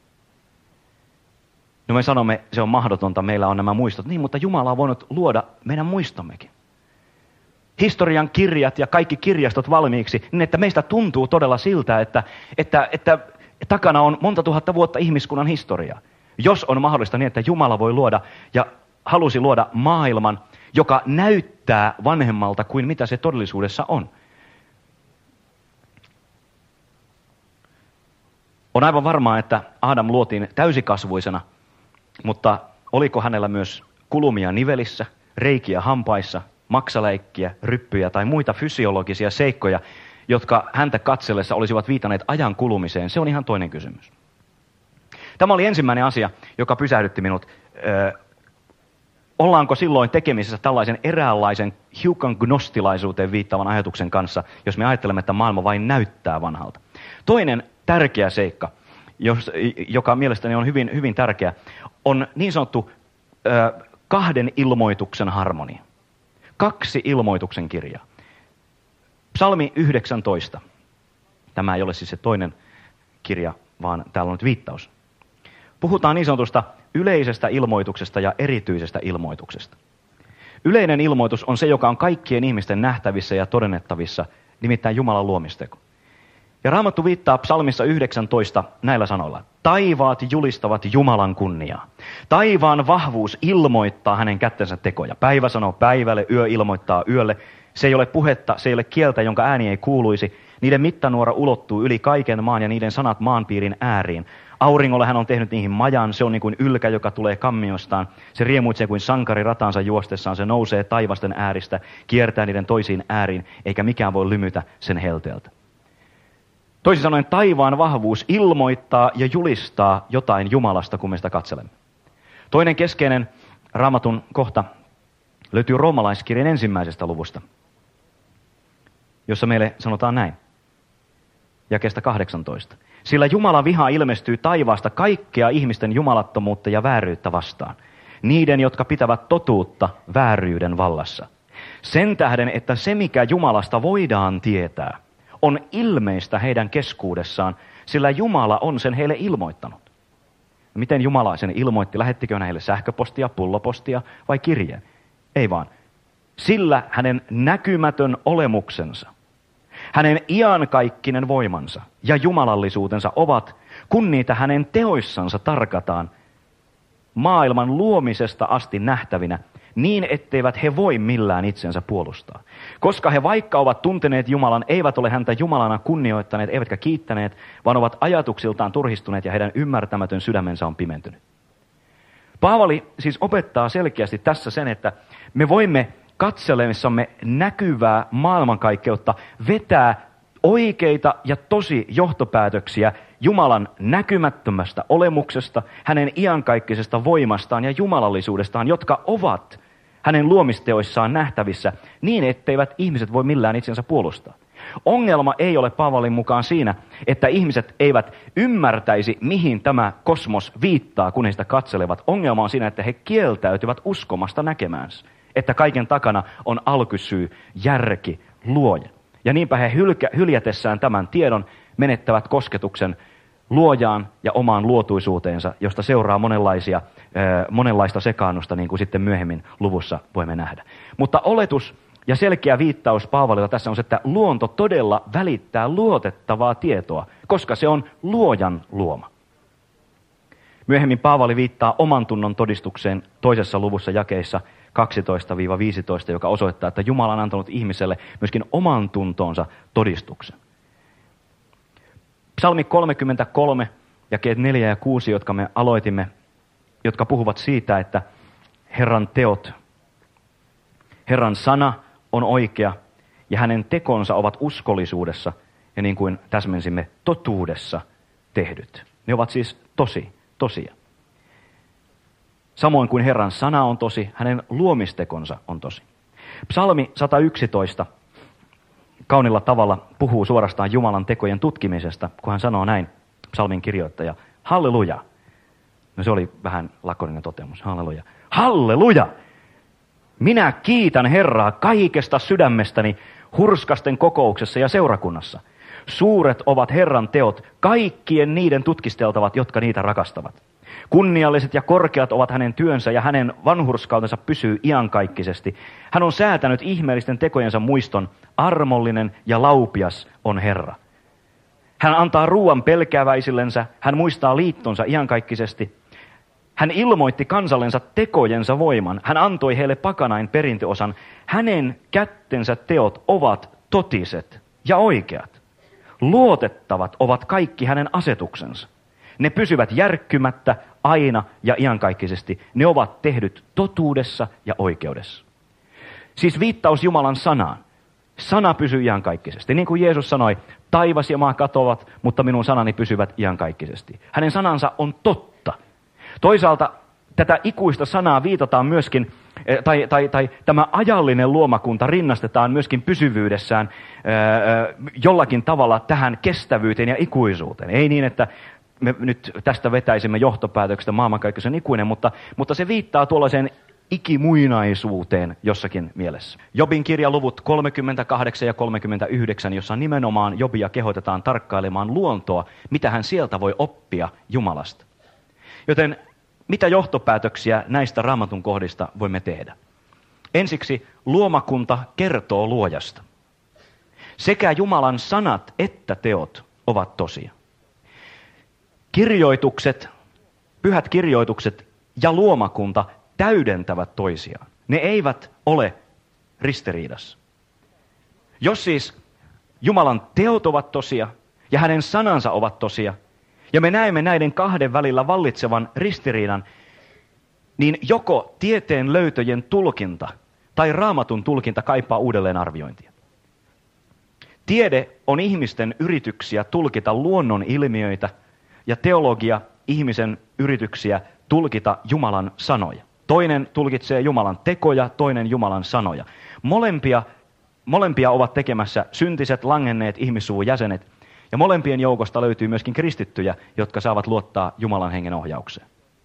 No me sanomme, se on mahdotonta, meillä on nämä muistot. Niin, mutta Jumala on voinut luoda meidän muistommekin. Historian kirjat ja kaikki kirjastot valmiiksi, niin että meistä tuntuu todella siltä, että takana on monta tuhatta vuotta ihmiskunnan historiaa. Jos on mahdollista niin, että Jumala voi luoda ja halusi luoda maailman, joka näyttää vanhemmalta kuin mitä se todellisuudessa on. On aivan varmaa, että Adam luotiin täysikasvuisena, mutta oliko hänellä myös kulumia nivelissä, reikiä hampaissa, maksaläikkiä, ryppyjä tai muita fysiologisia seikkoja, jotka häntä katsellessa olisivat viitanneet ajan kulumiseen? Se on ihan toinen kysymys. Tämä oli ensimmäinen asia, joka pysähdytti minut. Ollaanko silloin tekemisessä tällaisen eräänlaisen hiukan gnostilaisuuteen viittaavan ajatuksen kanssa, jos me ajattelemme, että maailma vain näyttää vanhalta? Toinen tärkeä seikka, joka mielestäni on hyvin, hyvin tärkeä, on niin sanottu kahden ilmoituksen harmonia. 2 ilmoituksen kirjaa. Psalmi 19. Tämä ei ole siis se toinen kirja, vaan täällä on nyt viittaus. Puhutaan niin sanotusta yleisestä ilmoituksesta ja erityisestä ilmoituksesta. Yleinen ilmoitus on se, joka on kaikkien ihmisten nähtävissä ja todennettavissa, nimittäin Jumalan luomisteko. Ja Raamattu viittaa psalmissa 19 näillä sanoilla. Taivaat julistavat Jumalan kunniaa. Taivaan vahvuus ilmoittaa hänen kättensä tekoja. Päivä sanoo päivälle, yö ilmoittaa yölle. Se ei ole puhetta, se ei ole kieltä, jonka ääni ei kuuluisi. Niiden mittanuora ulottuu yli kaiken maan ja niiden sanat maanpiirin ääriin. Auringolla hän on tehnyt niihin majan, se on niin kuin ylkä, joka tulee kammiostaan. Se riemuitsee kuin sankari ratansa juostessaan, se nousee taivasten ääristä, kiertää niiden toisiin ääriin, eikä mikään voi lymytä sen helteeltä. Toisin sanoen taivaan vahvuus ilmoittaa ja julistaa jotain Jumalasta, kun me sitä katselemme. Toinen keskeinen Raamatun kohta löytyy Roomalaiskirjan 1. luvusta, jossa meille sanotaan näin, jakeesta 18. Sillä Jumalan viha ilmestyy taivaasta kaikkea ihmisten jumalattomuutta ja vääryyttä vastaan, niiden, jotka pitävät totuutta vääryyden vallassa. Sen tähden, että se, mikä Jumalasta voidaan tietää, on ilmeistä heidän keskuudessaan, sillä Jumala on sen heille ilmoittanut. Miten Jumala sen ilmoitti? Lähettikö hän heille sähköpostia, pullopostia vai kirjeen? Ei vaan. Sillä hänen näkymätön olemuksensa, hänen iankaikkinen voimansa ja jumalallisuutensa ovat, kun niitä hänen teoissansa tarkataan, maailman luomisesta asti nähtävinä, niin etteivät he voi millään itsensä puolustaa. Koska he vaikka ovat tunteneet Jumalan, eivät ole häntä Jumalana kunnioittaneet, eivätkä kiittäneet, vaan ovat ajatuksiltaan turhistuneet ja heidän ymmärtämätön sydämensä on pimentynyt. Paavali siis opettaa selkeästi tässä sen, että me voimme katselemissamme näkyvää maailmankaikkeutta vetää oikeita ja tosi johtopäätöksiä Jumalan näkymättömästä olemuksesta, hänen iankaikkisesta voimastaan ja jumalallisuudestaan, jotka ovat hänen luomisteoissaan nähtävissä niin, etteivät ihmiset voi millään itsensä puolustaa. Ongelma ei ole Paavalin mukaan siinä, että ihmiset eivät ymmärtäisi, mihin tämä kosmos viittaa, kun he sitä katselevat. Ongelma on siinä, että he kieltäytyvät uskomasta näkemäänsä, että kaiken takana on alkusyy, järki, luoja. Ja niinpä he hyljätessään tämän tiedon menettävät kosketuksen luojaan ja omaan luotuisuuteensa, josta seuraa monenlaista sekaannusta, niin kuin sitten myöhemmin luvussa voimme nähdä. Mutta oletus ja selkeä viittaus Paavalilla tässä on se, että luonto todella välittää luotettavaa tietoa, koska se on luojan luoma. Myöhemmin Paavali viittaa oman tunnon todistukseen 2. luvussa jakeissa 12-15, joka osoittaa, että Jumala on antanut ihmiselle myöskin oman tuntonsa todistuksen. Psalmi 33, jakeet 4 ja 6, jotka me aloitimme, jotka puhuvat siitä, että Herran teot, Herran sana on oikea ja hänen tekonsa ovat uskollisuudessa ja niin kuin täsmensimme, totuudessa tehdyt. Ne ovat siis tosia. Samoin kuin Herran sana on tosi, hänen luomistekonsa on tosi. Psalmi 111 kaunilla tavalla puhuu suorastaan Jumalan tekojen tutkimisesta, kun hän sanoo näin, psalmin kirjoittaja, halleluja. No se oli vähän lakoninen toteamus, halleluja. Halleluja! Minä kiitän Herraa kaikesta sydämestäni hurskasten kokouksessa ja seurakunnassa. Suuret ovat Herran teot, kaikkien niiden tutkisteltavat, jotka niitä rakastavat. Kunnialliset ja korkeat ovat hänen työnsä ja hänen vanhurskautensa pysyy iankaikkisesti. Hän on säätänyt ihmeellisten tekojensa muiston, armollinen ja laupias on Herra. Hän antaa ruuan pelkääväisillensä, hän muistaa liittonsa iankaikkisesti. Hän ilmoitti kansallensa tekojensa voiman, hän antoi heille pakanain perintöosan. Hänen kättensä teot ovat totiset ja oikeat. Luotettavat ovat kaikki hänen asetuksensa. Ne pysyvät järkkymättä aina ja iankaikkisesti. Ne ovat tehdyt totuudessa ja oikeudessa. Siis viittaus Jumalan sanaan. Sana pysyy iankaikkisesti. Niin kuin Jeesus sanoi, taivas ja maa katoavat, mutta minun sanani pysyvät iankaikkisesti. Hänen sanansa on totta. Toisaalta tätä ikuista sanaa viitataan myöskin, tai tämä ajallinen luomakunta rinnastetaan myöskin pysyvyydessään jollakin tavalla tähän kestävyyteen ja ikuisuuteen. Ei niin, että me nyt tästä vetäisimme johtopäätöksestä maailmankaikkeuden ikuinen, mutta se viittaa tuollaiseen ikimuinaisuuteen jossakin mielessä. Jobin kirja luvut 38 ja 39, jossa nimenomaan Jobia kehotetaan tarkkailemaan luontoa, mitä hän sieltä voi oppia Jumalasta. Joten mitä johtopäätöksiä näistä Raamatun kohdista voimme tehdä? Ensiksi luomakunta kertoo luojasta. Sekä Jumalan sanat että teot ovat tosia. Kirjoitukset, pyhät kirjoitukset ja luomakunta täydentävät toisiaan. Ne eivät ole ristiriidassa. Jos siis Jumalan teot ovat tosia ja hänen sanansa ovat tosia, ja me näemme näiden kahden välillä vallitsevan ristiriidan, niin joko tieteen löytöjen tulkinta tai Raamatun tulkinta kaipaa uudelleen arviointia. Tiede on ihmisten yrityksiä tulkita luonnon ilmiöitä ja teologia ihmisen yrityksiä tulkita Jumalan sanoja. Toinen tulkitsee Jumalan tekoja, toinen Jumalan sanoja. Molempia ovat tekemässä syntiset, langenneet ihmissuvun jäsenet, ja molempien joukosta löytyy myöskin kristittyjä, jotka saavat luottaa Jumalan hengen ohjaukseen.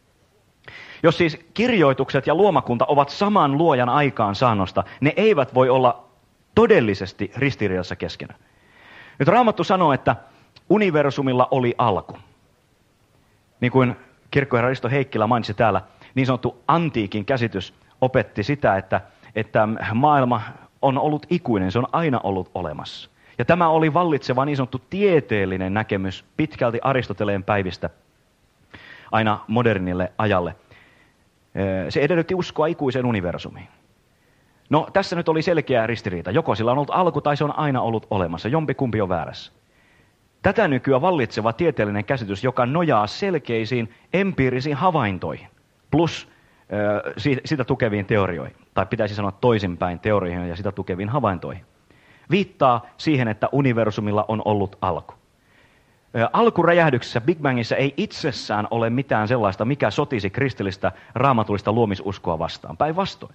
Jos siis kirjoitukset ja luomakunta ovat saman luojan aikaansaannosta, ne eivät voi olla todellisesti ristiriidassa keskenään. Nyt Raamattu sanoo, että universumilla oli alku. Niin kuin kirkkoherra Risto Heikkilä mainitsi täällä, niin sanottu antiikin käsitys opetti sitä, että maailma on ollut ikuinen, se on aina ollut olemassa. Ja tämä oli vallitseva niin sanottu tieteellinen näkemys pitkälti Aristoteleen päivistä aina modernille ajalle. Se edellytti uskoa ikuiseen universumiin. No tässä nyt oli selkeä ristiriita. Joko sillä on ollut alku tai se on aina ollut olemassa. Jompikumpi on väärässä. Tätä nykyään vallitseva tieteellinen käsitys, joka nojaa selkeisiin empiirisiin havaintoihin, plus sitä tukeviin teorioihin, tai pitäisi sanoa toisinpäin teorioihin ja sitä tukeviin havaintoihin, viittaa siihen, että universumilla on ollut alku. Alkuräjähdyksessä, Big Bangissa, ei itsessään ole mitään sellaista, mikä sotisi kristillistä raamatullista luomisuskoa vastaan. Päinvastoin.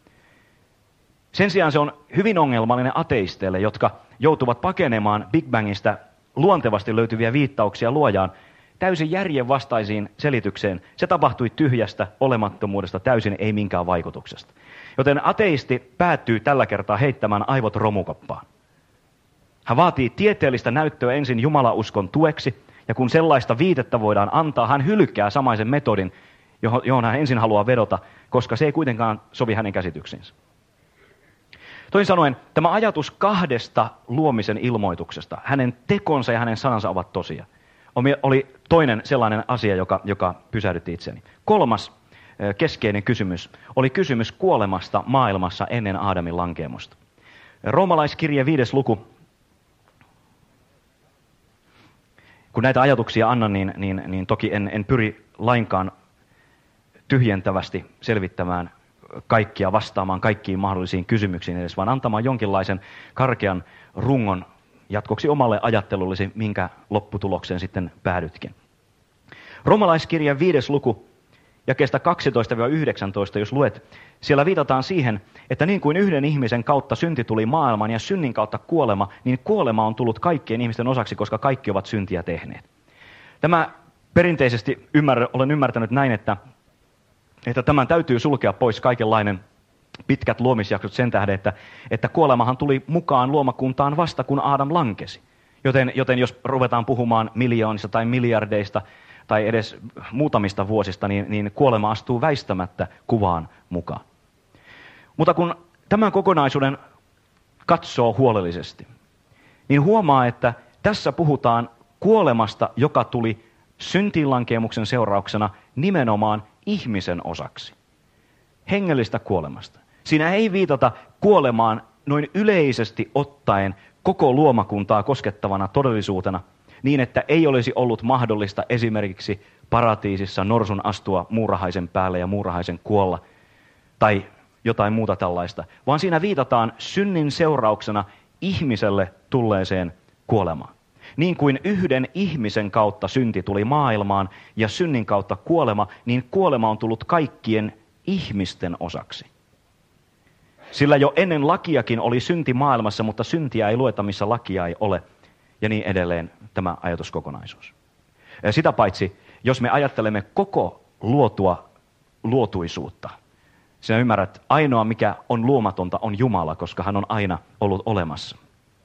Sen sijaan se on hyvin ongelmallinen ateisteille, jotka joutuvat pakenemaan Big Bangista luontevasti löytyviä viittauksia luojaan täysin järjenvastaisiin selitykseen. Se tapahtui tyhjästä olemattomuudesta, täysin ei minkään vaikutuksesta. Joten ateisti päättyy tällä kertaa heittämään aivot romukoppaan. Hän vaatii tieteellistä näyttöä ensin jumalauskon tueksi, ja kun sellaista viitettä voidaan antaa, hän hylkää samaisen metodin, johon hän ensin haluaa vedota, koska se ei kuitenkaan sovi hänen käsityksiinsä. Toisin sanoen, tämä ajatus kahdesta luomisen ilmoituksesta, hänen tekonsa ja hänen sanansa ovat tosia, oli toinen sellainen asia, joka pysähdytti itseni. Kolmas keskeinen kysymys oli kysymys kuolemasta maailmassa ennen Aadamin lankeemusta. Roomalaiskirje 5. luku. Kun näitä ajatuksia annan, niin toki en pyri lainkaan tyhjentävästi selvittämään kaikkia, vastaamaan kaikkiin mahdollisiin kysymyksiin edes, vaan antamaan jonkinlaisen karkean rungon jatkoksi omalle ajattelullesi, minkä lopputulokseen sitten päädytkin. Roomalaiskirjan 5. luku, jakeesta 12-19, jos luet, siellä viitataan siihen, että niin kuin yhden ihmisen kautta synti tuli maailmaan ja synnin kautta kuolema, niin kuolema on tullut kaikkien ihmisten osaksi, koska kaikki ovat syntiä tehneet. Tämä perinteisesti olen ymmärtänyt näin, että tämän täytyy sulkea pois kaikenlainen pitkät luomisjaksot sen tähden, että kuolemahan tuli mukaan luomakuntaan vasta, kun Aadam lankesi. Joten jos ruvetaan puhumaan miljoonista tai miljardeista tai edes muutamista vuosista, niin kuolema astuu väistämättä kuvaan mukaan. Mutta kun tämän kokonaisuuden katsoo huolellisesti, niin huomaa, että tässä puhutaan kuolemasta, joka tuli syntiinlankeemuksen seurauksena nimenomaan ihmisen osaksi. Hengellistä kuolemasta. Siinä ei viitata kuolemaan noin yleisesti ottaen koko luomakuntaa koskettavana todellisuutena, niin että ei olisi ollut mahdollista esimerkiksi paratiisissa norsun astua muurahaisen päälle ja muurahaisen kuolla, tai jotain muuta tällaista, vaan siinä viitataan synnin seurauksena ihmiselle tulleeseen kuolemaan. Niin kuin yhden ihmisen kautta synti tuli maailmaan ja synnin kautta kuolema, niin kuolema on tullut kaikkien ihmisten osaksi. Sillä jo ennen lakiakin oli synti maailmassa, mutta syntiä ei lueta, missä lakia ei ole. Ja niin edelleen tämä ajatuskokonaisuus. Sitä paitsi, jos me ajattelemme koko luotuisuutta, sinä ymmärrät, ainoa mikä on luomatonta on Jumala, koska hän on aina ollut olemassa.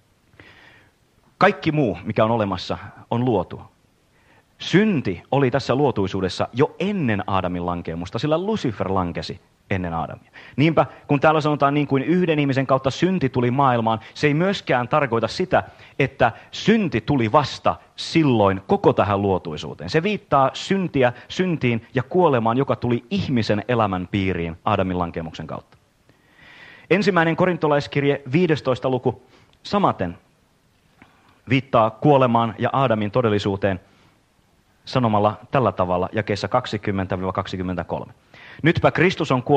Kaikki muu, mikä on olemassa, on luotu. Synti oli tässä luotuisuudessa jo ennen Aadamin lankeemusta, sillä Lucifer lankesi ennen Aadamia. Niinpä, kun täällä sanotaan niin kuin yhden ihmisen kautta synti tuli maailmaan, se ei myöskään tarkoita sitä, että synti tuli vasta silloin koko tähän luotuisuuteen. Se viittaa syntiin ja kuolemaan, joka tuli ihmisen elämän piiriin Aadamin lankeemuksen kautta. Ensimmäinen korintolaiskirje 15. luku samaten viittaa kuolemaan ja Aadamin todellisuuteen sanomalla tällä tavalla jakeessa 20-23. Nytpä Kristus on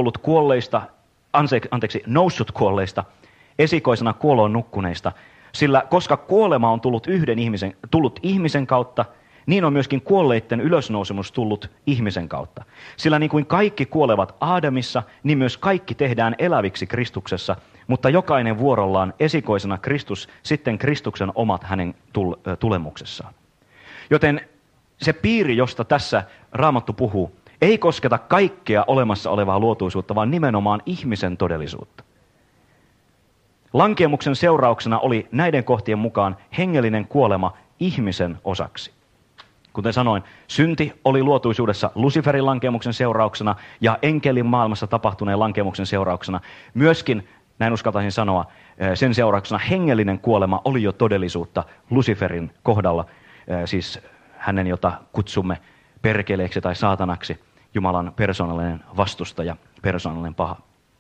noussut kuolleista, esikoisena kuoloon nukkuneista, sillä koska kuolema on tullut ihmisen kautta, niin on myöskin kuolleiden ylösnousemus tullut ihmisen kautta. Sillä niin kuin kaikki kuolevat Aadamissa, niin myös kaikki tehdään eläviksi Kristuksessa, mutta jokainen vuorollaan esikoisena Kristus, sitten Kristuksen omat hänen tulemuksessaan. Joten se piiri, josta tässä Raamattu puhuu, ei kosketa kaikkea olemassa olevaa luotuisuutta, vaan nimenomaan ihmisen todellisuutta. Lankeemuksen seurauksena oli näiden kohtien mukaan hengellinen kuolema ihmisen osaksi. Kuten sanoin, synti oli luotuisuudessa Luciferin lankeemuksen seurauksena ja enkelin maailmassa tapahtuneen lankeemuksen seurauksena. Myöskin, näin uskaltaisin sanoa, sen seurauksena hengellinen kuolema oli jo todellisuutta Luciferin kohdalla, siis hänen, jota kutsumme perkeleeksi tai saatanaksi, Jumalan persoonallinen vastustaja, persoonallinen paha.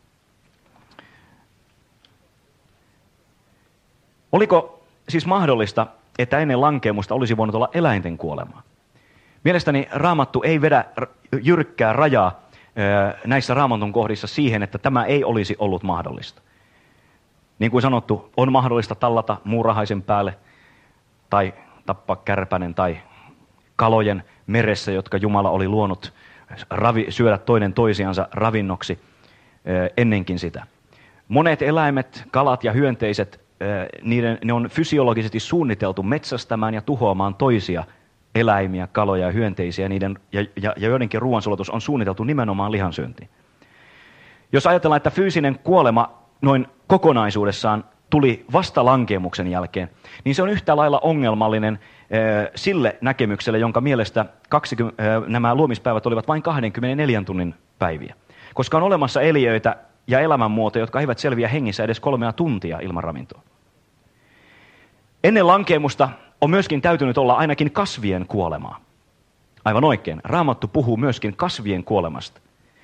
Oliko siis mahdollista, että ennen lankeemusta olisi voinut olla eläinten kuolemaa? Mielestäni Raamattu ei vedä jyrkkää rajaa näissä Raamatun kohdissa siihen, että tämä ei olisi ollut mahdollista. Niin kuin sanottu, on mahdollista tallata muurahaisen päälle tai tappaa kärpänen tai kalojen meressä, jotka Jumala oli luonut syödä toinen toisiansa ravinnoksi ennenkin sitä. Monet eläimet, kalat ja hyönteiset, ne on fysiologisesti suunniteltu metsästämään ja tuhoamaan toisia eläimiä, kaloja ja hyönteisiä, ja joidenkin ruoansulatus on suunniteltu nimenomaan lihansyöntiin. Jos ajatellaan, että fyysinen kuolema noin kokonaisuudessaan tuli vasta lankeemuksen jälkeen, niin se on yhtä lailla ongelmallinen sille näkemykselle, jonka mielestä nämä luomispäivät olivat vain 24 tunnin päiviä. Koska on olemassa eliöitä ja elämänmuotoja, jotka eivät selviä hengissä edes 3 tuntia ilman ravintoa. Ennen lankeemusta on myöskin täytynyt olla ainakin kasvien kuolemaa. Aivan oikein. Raamattu puhuu myöskin kasvien kuolemasta.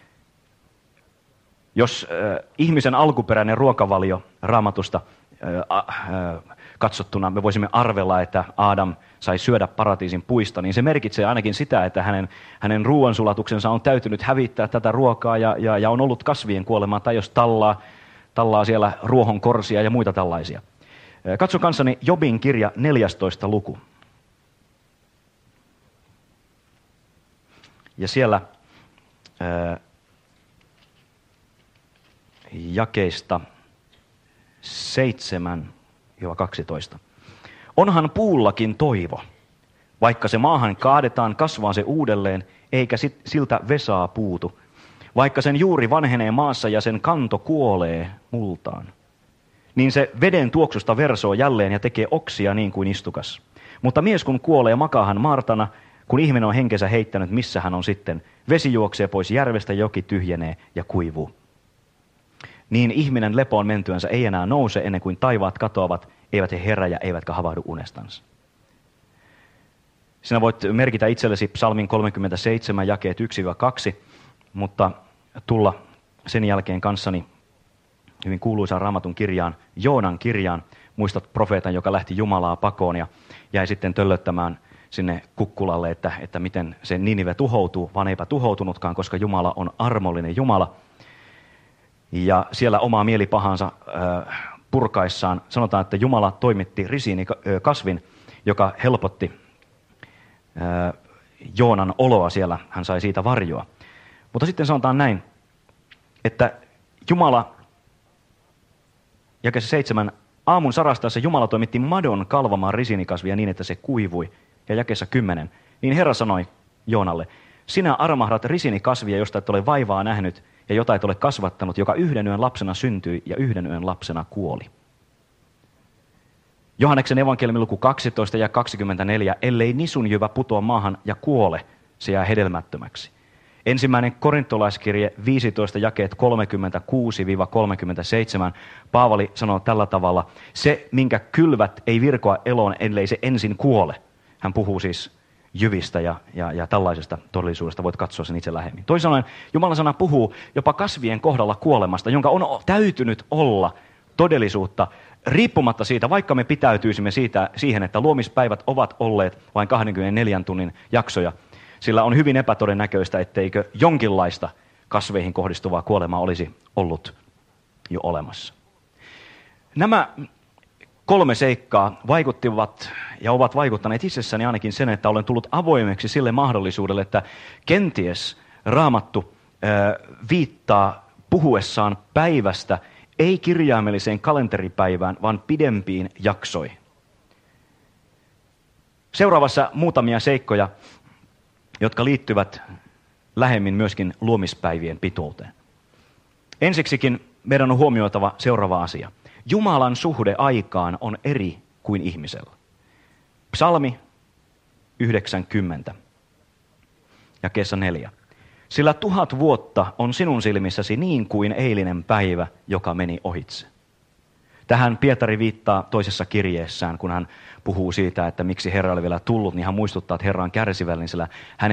Jos ihmisen alkuperäinen ruokavalio Raamatusta katsottuna me voisimme arvella, että Aadam sai syödä paratiisin puista, niin se merkitsee ainakin sitä, että hänen ruoansulatuksensa on täytynyt hävittää tätä ruokaa ja on ollut kasvien kuolemaa, tai jos tallaa siellä ruohonkorsia ja muita tällaisia. Katso kanssani Jobin kirja 14. luku. Ja siellä jakeista 7-12. Onhan puullakin toivo. Vaikka se maahan kaadetaan, kasvaa se uudelleen, eikä siltä vesaa puutu. Vaikka sen juuri vanhenee maassa ja sen kanto kuolee multaan, niin se veden tuoksusta versoo jälleen ja tekee oksia niin kuin istukas. Mutta mies kun kuolee, makaahan Martana, kun ihminen on henkensä heittänyt, missä hän on sitten. Vesi juoksee pois järvestä, joki tyhjenee ja kuivuu. Niin ihminen lepoon mentyänsä ei enää nouse ennen kuin taivaat katoavat, eivät he heräjä, eivätkä havahdu unestansa. Sinä voit merkitä itsellesi psalmin 37, jakeet 1-2, mutta tulla sen jälkeen kanssani hyvin kuuluisaan Raamatun kirjaan, Joonan kirjaan. Muistat profeetan, joka lähti Jumalaa pakoon ja jäi sitten töllöttämään sinne kukkulalle, että miten se Ninive tuhoutuu, vaan eipä tuhoutunutkaan, koska Jumala on armollinen Jumala. Ja siellä omaa mielipahansa purkaissaan sanotaan, että Jumala toimitti risiinikasvin, joka helpotti Joonan oloa siellä. Hän sai siitä varjoa. Mutta sitten sanotaan näin, että Jumala, jakeessa 7, aamun sarastaessa Jumala toimitti madon kalvamaan risiinikasvia niin, että se kuivui. Ja jakeessa 10, niin Herra sanoi Joonalle, sinä armahdat risiinikasvia, josta et ole vaivaa nähnyt ja jota et ole kasvattanut, joka yhden yön lapsena syntyi ja yhden yön lapsena kuoli. Johanneksen evankeliumin luku 12 ja 24, ellei nisunjyvä putoa maahan ja kuole, se jää hedelmättömäksi. Ensimmäinen korintolaiskirje 15 jakeet 36-37. Paavali sanoo tällä tavalla: se, minkä kylvät, ei virkoa eloon, ellei se ensin kuole. Hän puhuu siis jyvistä ja tällaisesta todellisuudesta. Voit katsoa sen itse lähemmin. Toisin sanoen Jumalan sana puhuu jopa kasvien kohdalla kuolemasta, jonka on täytynyt olla todellisuutta riippumatta siitä, vaikka me pitäytyisimme siihen, että luomispäivät ovat olleet vain 24 tunnin jaksoja. Sillä on hyvin epätodennäköistä, etteikö jonkinlaista kasveihin kohdistuvaa kuolemaa olisi ollut jo olemassa. Nämä 3 seikkaa vaikuttivat ja ovat vaikuttaneet itsessäni ainakin sen, että olen tullut avoimeksi sille mahdollisuudelle, että kenties Raamattu viittaa puhuessaan päivästä ei kirjaimelliseen kalenteripäivään, vaan pidempiin jaksoihin. Seuraavassa muutamia seikkoja, jotka liittyvät lähemmin myöskin luomispäivien pituuteen. Ensiksikin meidän on huomioitava seuraava asia. Jumalan suhde aikaan on eri kuin ihmisellä. Psalmi 90, jakeessa 4. Sillä 1000 vuotta on sinun silmissäsi niin kuin eilinen päivä, joka meni ohitse. Tähän Pietari viittaa toisessa kirjeessään, kun hän puhuu siitä, että miksi Herra oli vielä tullut, niin hän muistuttaa, että Herra on kärsivällinen, sillä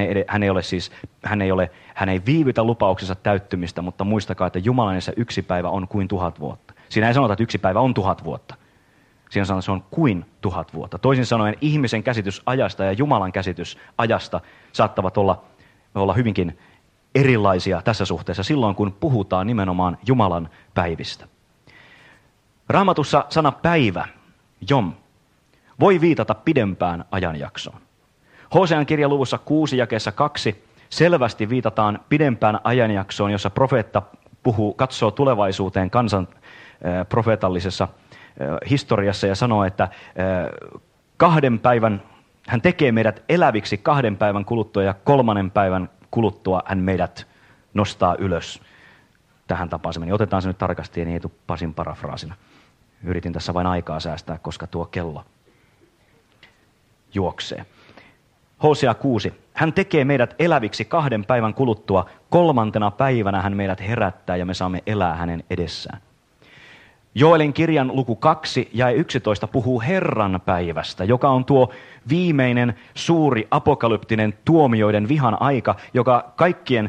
hän ei viivytä lupauksessa täyttymistä, mutta muistakaa, että Jumalan edessä 1 päivä on kuin 1000 vuotta. Siinä ei sanota, että 1 päivä on 1000 vuotta. Siinä sanotaan, että se on kuin 1000 vuotta. Toisin sanoen ihmisen käsitys ajasta ja Jumalan käsitys ajasta saattavat olla hyvinkin erilaisia tässä suhteessa silloin, kun puhutaan nimenomaan Jumalan päivistä. Raamatussa sana päivä, jom, voi viitata pidempään ajanjaksoon. Hosean kirjan luvussa 6 jakeessa 2 selvästi viitataan pidempään ajanjaksoon, jossa profeetta katsoo tulevaisuuteen kansan profeetallisessa historiassa ja sanoo, että 2 päivän, hän tekee meidät eläviksi 2 päivän kuluttua ja 3. päivän kuluttua hän meidät nostaa ylös. Tähän tapaan se meni. Otetaan se nyt tarkasti ja niin ei tule Pasin parafraasina. Yritin tässä vain aikaa säästää, koska tuo kello juoksee. Hosea 6. Hän tekee meidät eläviksi 2 päivän kuluttua. 3. päivänä hän meidät herättää ja me saamme elää hänen edessään. Joelin kirjan luku 2 ja 11 puhuu Herran päivästä, joka on tuo viimeinen suuri apokalyptinen tuomioiden vihan aika, joka kaikkien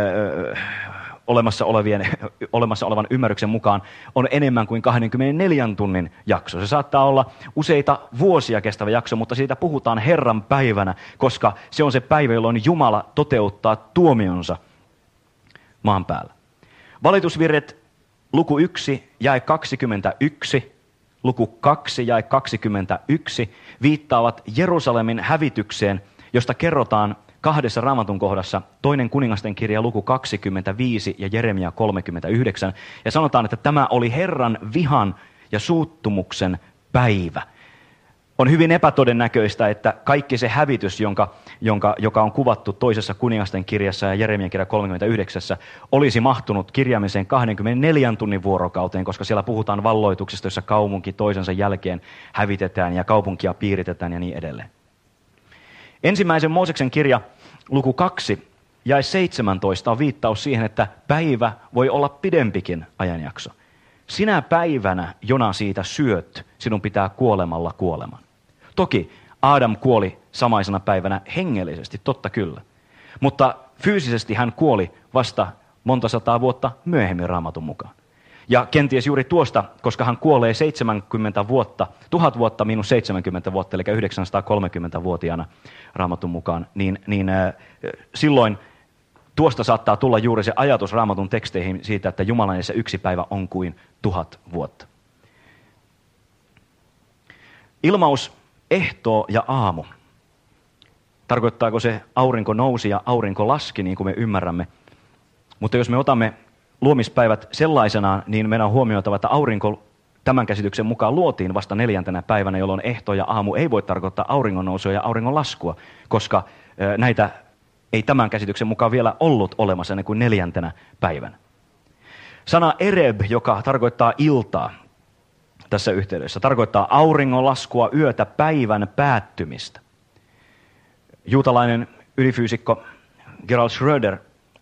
olemassa olevan ymmärryksen mukaan on enemmän kuin 24 tunnin jakso. Se saattaa olla useita vuosia kestävä jakso, mutta siitä puhutaan Herran päivänä, koska se on se päivä, jolloin Jumala toteuttaa tuomionsa maan päällä. Valitusvirret luku 1, jae 21, luku 2, jae 21 viittaavat Jerusalemin hävitykseen, josta kerrotaan 2 Raamatun kohdassa, 2. kuningasten kirja luku 25 ja Jeremia 39. Ja sanotaan, että tämä oli Herran vihan ja suuttumuksen päivä. On hyvin epätodennäköistä, että kaikki se hävitys, joka on kuvattu 2. kuningasten kirjassa ja Jeremian kirja 39, olisi mahtunut kirjaamiseen 24 tunnin vuorokauteen, koska siellä puhutaan valloituksesta, jossa kaupunki toisensa jälkeen hävitetään ja kaupunkia piiritetään ja niin edelleen. Ensimmäisen Mooseksen kirja luku 2 jae 17 on viittaus siihen, että päivä voi olla pidempikin ajanjakso. Sinä päivänä, jona siitä syöt, sinun pitää kuolemalla kuoleman. Toki Adam kuoli samaisena päivänä hengellisesti, totta kyllä. Mutta fyysisesti hän kuoli vasta monta sataa vuotta myöhemmin Raamatun mukaan. Ja kenties juuri tuosta, koska hän kuolee 70 vuotta, 1000 vuotta miinus 70 vuotta, eli 930-vuotiaana Raamatun mukaan, niin silloin tuosta saattaa tulla juuri se ajatus Raamatun teksteihin siitä, että Jumalan edessä 1 päivä on kuin 1000 vuotta. Ilmaus ehtoo ja aamu. Tarkoittaako se aurinko nousi ja aurinko laski, niin kuin me ymmärrämme? Mutta jos me otamme luomispäivät sellaisenaan, niin meidän on huomioitava, että aurinko tämän käsityksen mukaan luotiin vasta 4. päivänä, jolloin ehto ja aamu ei voi tarkoittaa auringon nousua ja auringon laskua, koska näitä ei tämän käsityksen mukaan vielä ollut olemassa ennen kuin 4. päivänä. Sana ereb, joka tarkoittaa iltaa tässä yhteydessä, tarkoittaa auringon laskua, yötä, päivän päättymistä. Juutalainen ylifyysikko Gerald Schröder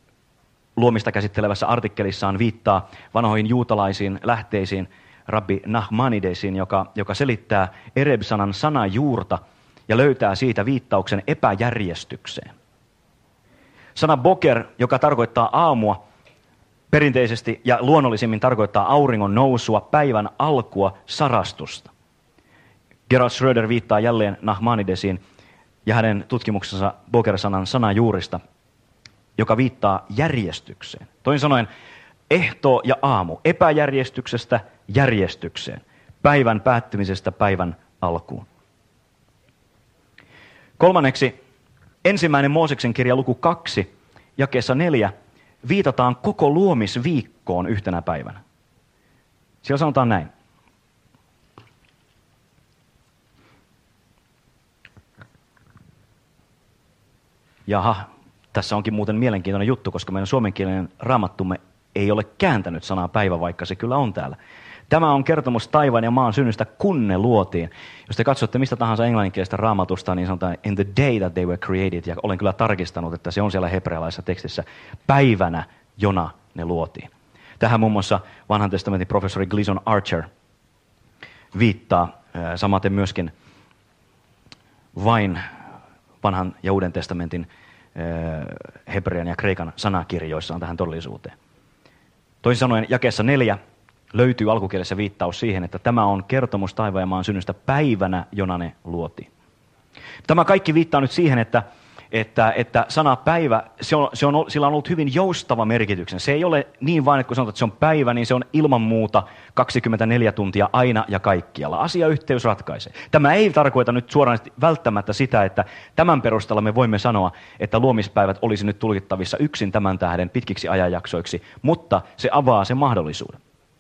luomista käsittelevässä artikkelissaan viittaa vanhoihin juutalaisiin lähteisiin, rabbi Nachmanidesiin, joka selittää Ereb-sanan sanajuurta ja löytää siitä viittauksen epäjärjestykseen. Sana boker, joka tarkoittaa aamua, perinteisesti ja luonnollisimmin tarkoittaa auringon nousua, päivän alkua, sarastusta. Gerhard Schröder viittaa jälleen Nachmanidesiin ja hänen tutkimuksensa boker-sanan sanajuurista, joka viittaa järjestykseen. Toisin sanoen ehtoo ja aamu, epäjärjestyksestä järjestykseen, päivän päättymisestä päivän alkuun. Kolmanneksi, 1. Mooseksen kirja luku 2, jakeessa 4, viitataan koko luomisviikkoon yhtenä päivänä. Siellä sanotaan näin. Jaha, tässä onkin muuten mielenkiintoinen juttu, koska meidän suomenkielinen raamattumme ei ole kääntänyt sanaa päivä, vaikka se kyllä on täällä. Tämä on kertomus taivaan ja maan synnystä, kun ne luotiin. Jos te katsotte mistä tahansa englanninkielistä raamatusta, niin sanotaan in the day that they were created. Ja olen kyllä tarkistanut, että se on siellä hebrealaisessa tekstissä päivänä, jona ne luotiin. Tähän muun muassa vanhan testamentin professori Gleason Archer viittaa, samaten myöskin vain vanhan ja uuden testamentin hebrean ja kreikan sanakirjoissaan tähän todellisuuteen. Toisin sanoen jakeessa 4 löytyy alkukielessä viittaus siihen, että tämä on kertomus taivaan ja maan synnystä päivänä, jona ne luotiin. Tämä kaikki viittaa nyt siihen, että sana päivä, sillä on ollut hyvin joustava merkityksen. Se ei ole niin vain, että kun sanotaan, että se on päivä, niin se on ilman muuta 24 tuntia aina ja kaikkialla. Asiayhteys ratkaisee. Tämä ei tarkoita nyt suoraan välttämättä sitä, että tämän perusteella me voimme sanoa, että luomispäivät olisi nyt tulkittavissa yksin tämän tähden pitkiksi ajanjaksoiksi, mutta se avaa sen mahdollisuuden.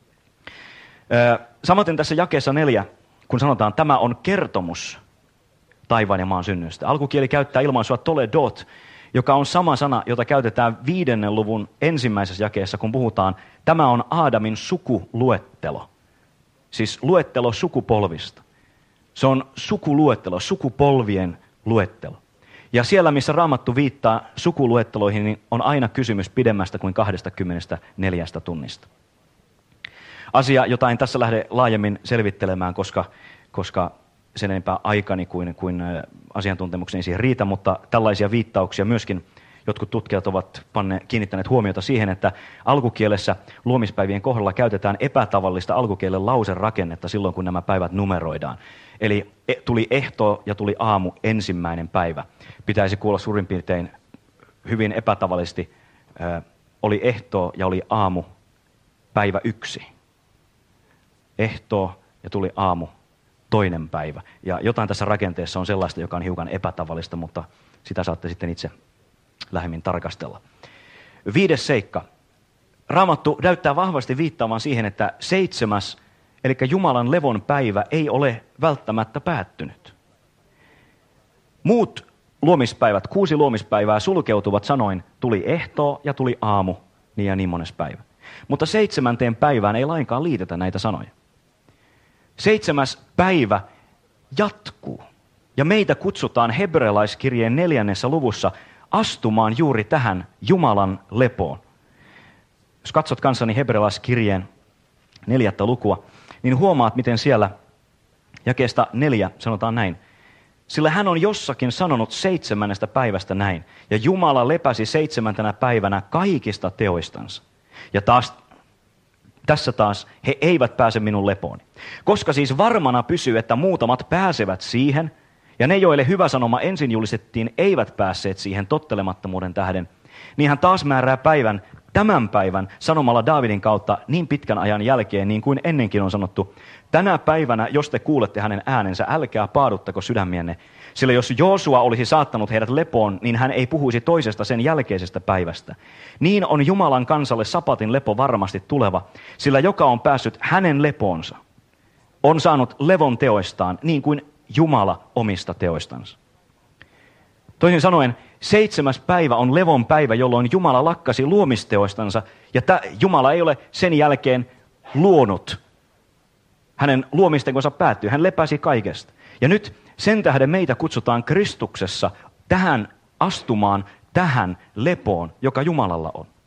Samaten tässä jakeessa 4, kun sanotaan, että tämä on kertomus taivaan ja maan synnystä. Alkukieli käyttää ilmaisua toledot, joka on sama sana, jota käytetään 5. luvun 1. jakeessa, kun puhutaan, tämä on Aadamin sukuluettelo. Siis luettelo sukupolvista. Se on sukuluettelo, sukupolvien luettelo. Ja siellä, missä Raamattu viittaa sukuluetteloihin, niin on aina kysymys pidemmästä kuin 24 tunnista. Asia, jota en tässä lähde laajemmin selvittelemään, koska sen enempää aikani kuin asiantuntemukseni siihen riitä, mutta tällaisia viittauksia myöskin jotkut tutkijat ovat kiinnittäneet huomiota siihen, että alkukielessä luomispäivien kohdalla käytetään epätavallista alkukielen lauserakennetta silloin, kun nämä päivät numeroidaan. Eli tuli ehtoo ja tuli aamu, ensimmäinen päivä. Pitäisi kuulla suurin piirtein hyvin epätavallisesti, oli ehtoo ja oli aamu, päivä 1. Ehtoo ja tuli aamu, toinen päivä. Ja jotain tässä rakenteessa on sellaista, joka on hiukan epätavallista, mutta sitä saatte sitten itse lähemmin tarkastella. 5. seikka. Raamattu näyttää vahvasti viittaamaan siihen, että 7. eli Jumalan levon päivä ei ole välttämättä päättynyt. Muut luomispäivät, 6 luomispäivää sulkeutuvat sanoin, tuli ehtoo ja tuli aamu, niin ja niin mones päivä. Mutta 7. päivään ei lainkaan liitetä näitä sanoja. 7. päivä jatkuu. Ja meitä kutsutaan hebrealaiskirjeen 4. luvussa astumaan juuri tähän Jumalan lepoon. Jos katsot kanssani hebrealaiskirjeen 4. lukua, niin huomaat, miten siellä jakeesta 4 sanotaan näin. Sillä hän on jossakin sanonut 7. päivästä näin, ja Jumala lepäsi 7. päivänä kaikista teoistansa. Ja tässä taas he eivät pääse minun lepooni. Koska siis varmana pysyy, että muutamat pääsevät siihen, ja ne, joille hyvä sanoma ensin julistettiin, eivät päässeet siihen tottelemattomuuden tähden, niin hän taas määrää päivän, tämän päivän, sanomalla Daavidin kautta niin pitkän ajan jälkeen, niin kuin ennenkin on sanottu, tänä päivänä, jos te kuulette hänen äänensä, älkää paaduttako sydämienne, sillä jos Joosua olisi saattanut heidät lepoon, niin hän ei puhuisi toisesta sen jälkeisestä päivästä. Niin on Jumalan kansalle sapatin lepo varmasti tuleva, sillä joka on päässyt hänen lepoonsa, on saanut levon teoistaan, niin kuin Jumala omista teoistansa. Toisin sanoen, 7. päivä on levon päivä, jolloin Jumala lakkasi luomisteoistansa, ja Jumala ei ole sen jälkeen luonut. Hänen luomistenkonsa päättyy, hän lepäsi kaikesta. Ja nyt sen tähden meitä kutsutaan Kristuksessa astumaan tähän lepoon, joka Jumalalla on.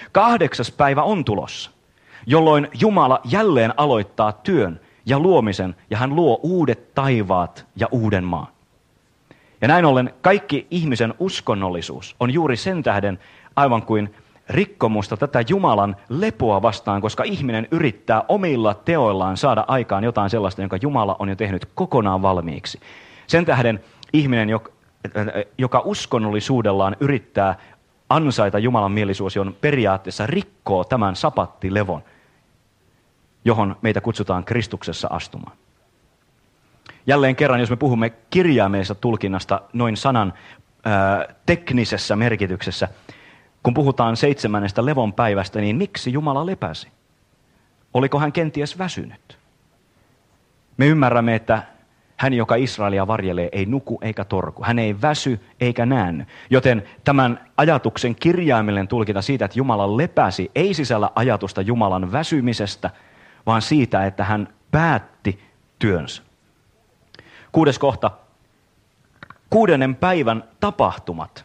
8. päivä on tulossa, jolloin Jumala jälleen aloittaa työn ja luomisen, ja hän luo uudet taivaat ja uuden maan. Ja näin ollen kaikki ihmisen uskonnollisuus on juuri sen tähden aivan kuin rikkomusta tätä Jumalan lepoa vastaan, koska ihminen yrittää omilla teoillaan saada aikaan jotain sellaista, jonka Jumala on jo tehnyt kokonaan valmiiksi. Sen tähden ihminen, joka uskonnollisuudellaan yrittää ansaita Jumalan mielisuosion, periaatteessa rikkoo tämän sapattilevon, johon meitä kutsutaan Kristuksessa astumaan. Jälleen kerran, jos me puhumme kirjaimellisesta tulkinnasta noin sanan teknisessä merkityksessä, kun puhutaan 7. levon päivästä, niin miksi Jumala lepäsi? Oliko hän kenties väsynyt? Me ymmärrämme, että hän, joka Israelia varjelee, ei nuku eikä torku. Hän ei väsy eikä näänny. Joten tämän ajatuksen kirjaimellinen tulkinta siitä, että Jumala lepäsi, ei sisällä ajatusta Jumalan väsymisestä, vaan siitä, että hän päätti työnsä. 6. kohta. 6. päivän tapahtumat.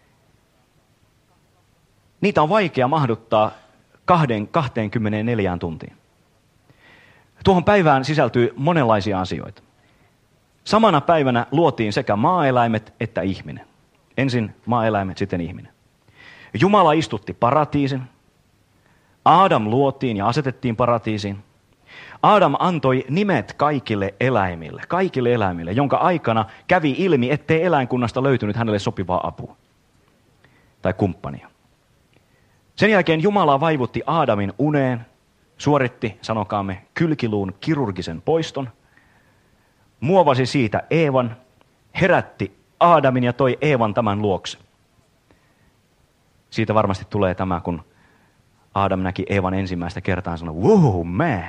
Niitä on vaikea mahduttaa 24 tuntiin. Tuohon päivään sisältyy monenlaisia asioita. Samana päivänä luotiin sekä maaeläimet että ihminen. Ensin maaeläimet, sitten ihminen. Jumala istutti paratiisin. Aadam luotiin ja asetettiin paratiisiin. Aadam antoi nimet kaikille eläimille, jonka aikana kävi ilmi, ettei eläinkunnasta löytynyt hänelle sopivaa apua tai kumppania. Sen jälkeen Jumala vaivutti Aadamin uneen, suoritti, sanokaamme, kylkiluun kirurgisen poiston, muovasi siitä Eevan, herätti Aadamin ja toi Eevan tämän luokse. Siitä varmasti tulee tämä, kun Aadam näki Eevan ensimmäistä kertaa, sanoi, wow man,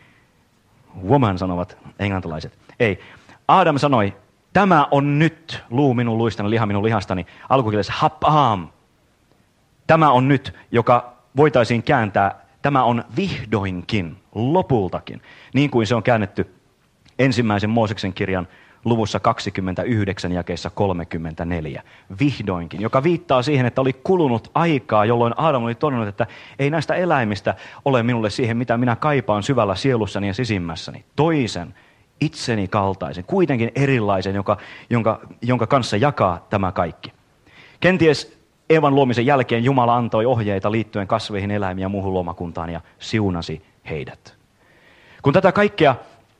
woman sanovat englantilaiset. Ei, Aadam sanoi, tämä on nyt luu minun luistani, liha minun lihastani, alkukielessä hapam. Tämä on nyt, joka voitaisiin kääntää, tämä on vihdoinkin, lopultakin, niin kuin se on käännetty ensimmäisen Mooseksen kirjan luvussa 29 jakeessa 34. Vihdoinkin, joka viittaa siihen, että oli kulunut aikaa, jolloin Aadam oli todennut, että ei näistä eläimistä ole minulle siihen, mitä minä kaipaan syvällä sielussani ja sisimmässäni. Toisen, itseni kaltaisen, kuitenkin erilaisen, jonka kanssa jakaa tämä kaikki. Kenties Eevan luomisen jälkeen Jumala antoi ohjeita liittyen kasveihin, eläimiin ja muuhun luomakuntaan ja siunasi heidät. Kun tätä kaikkea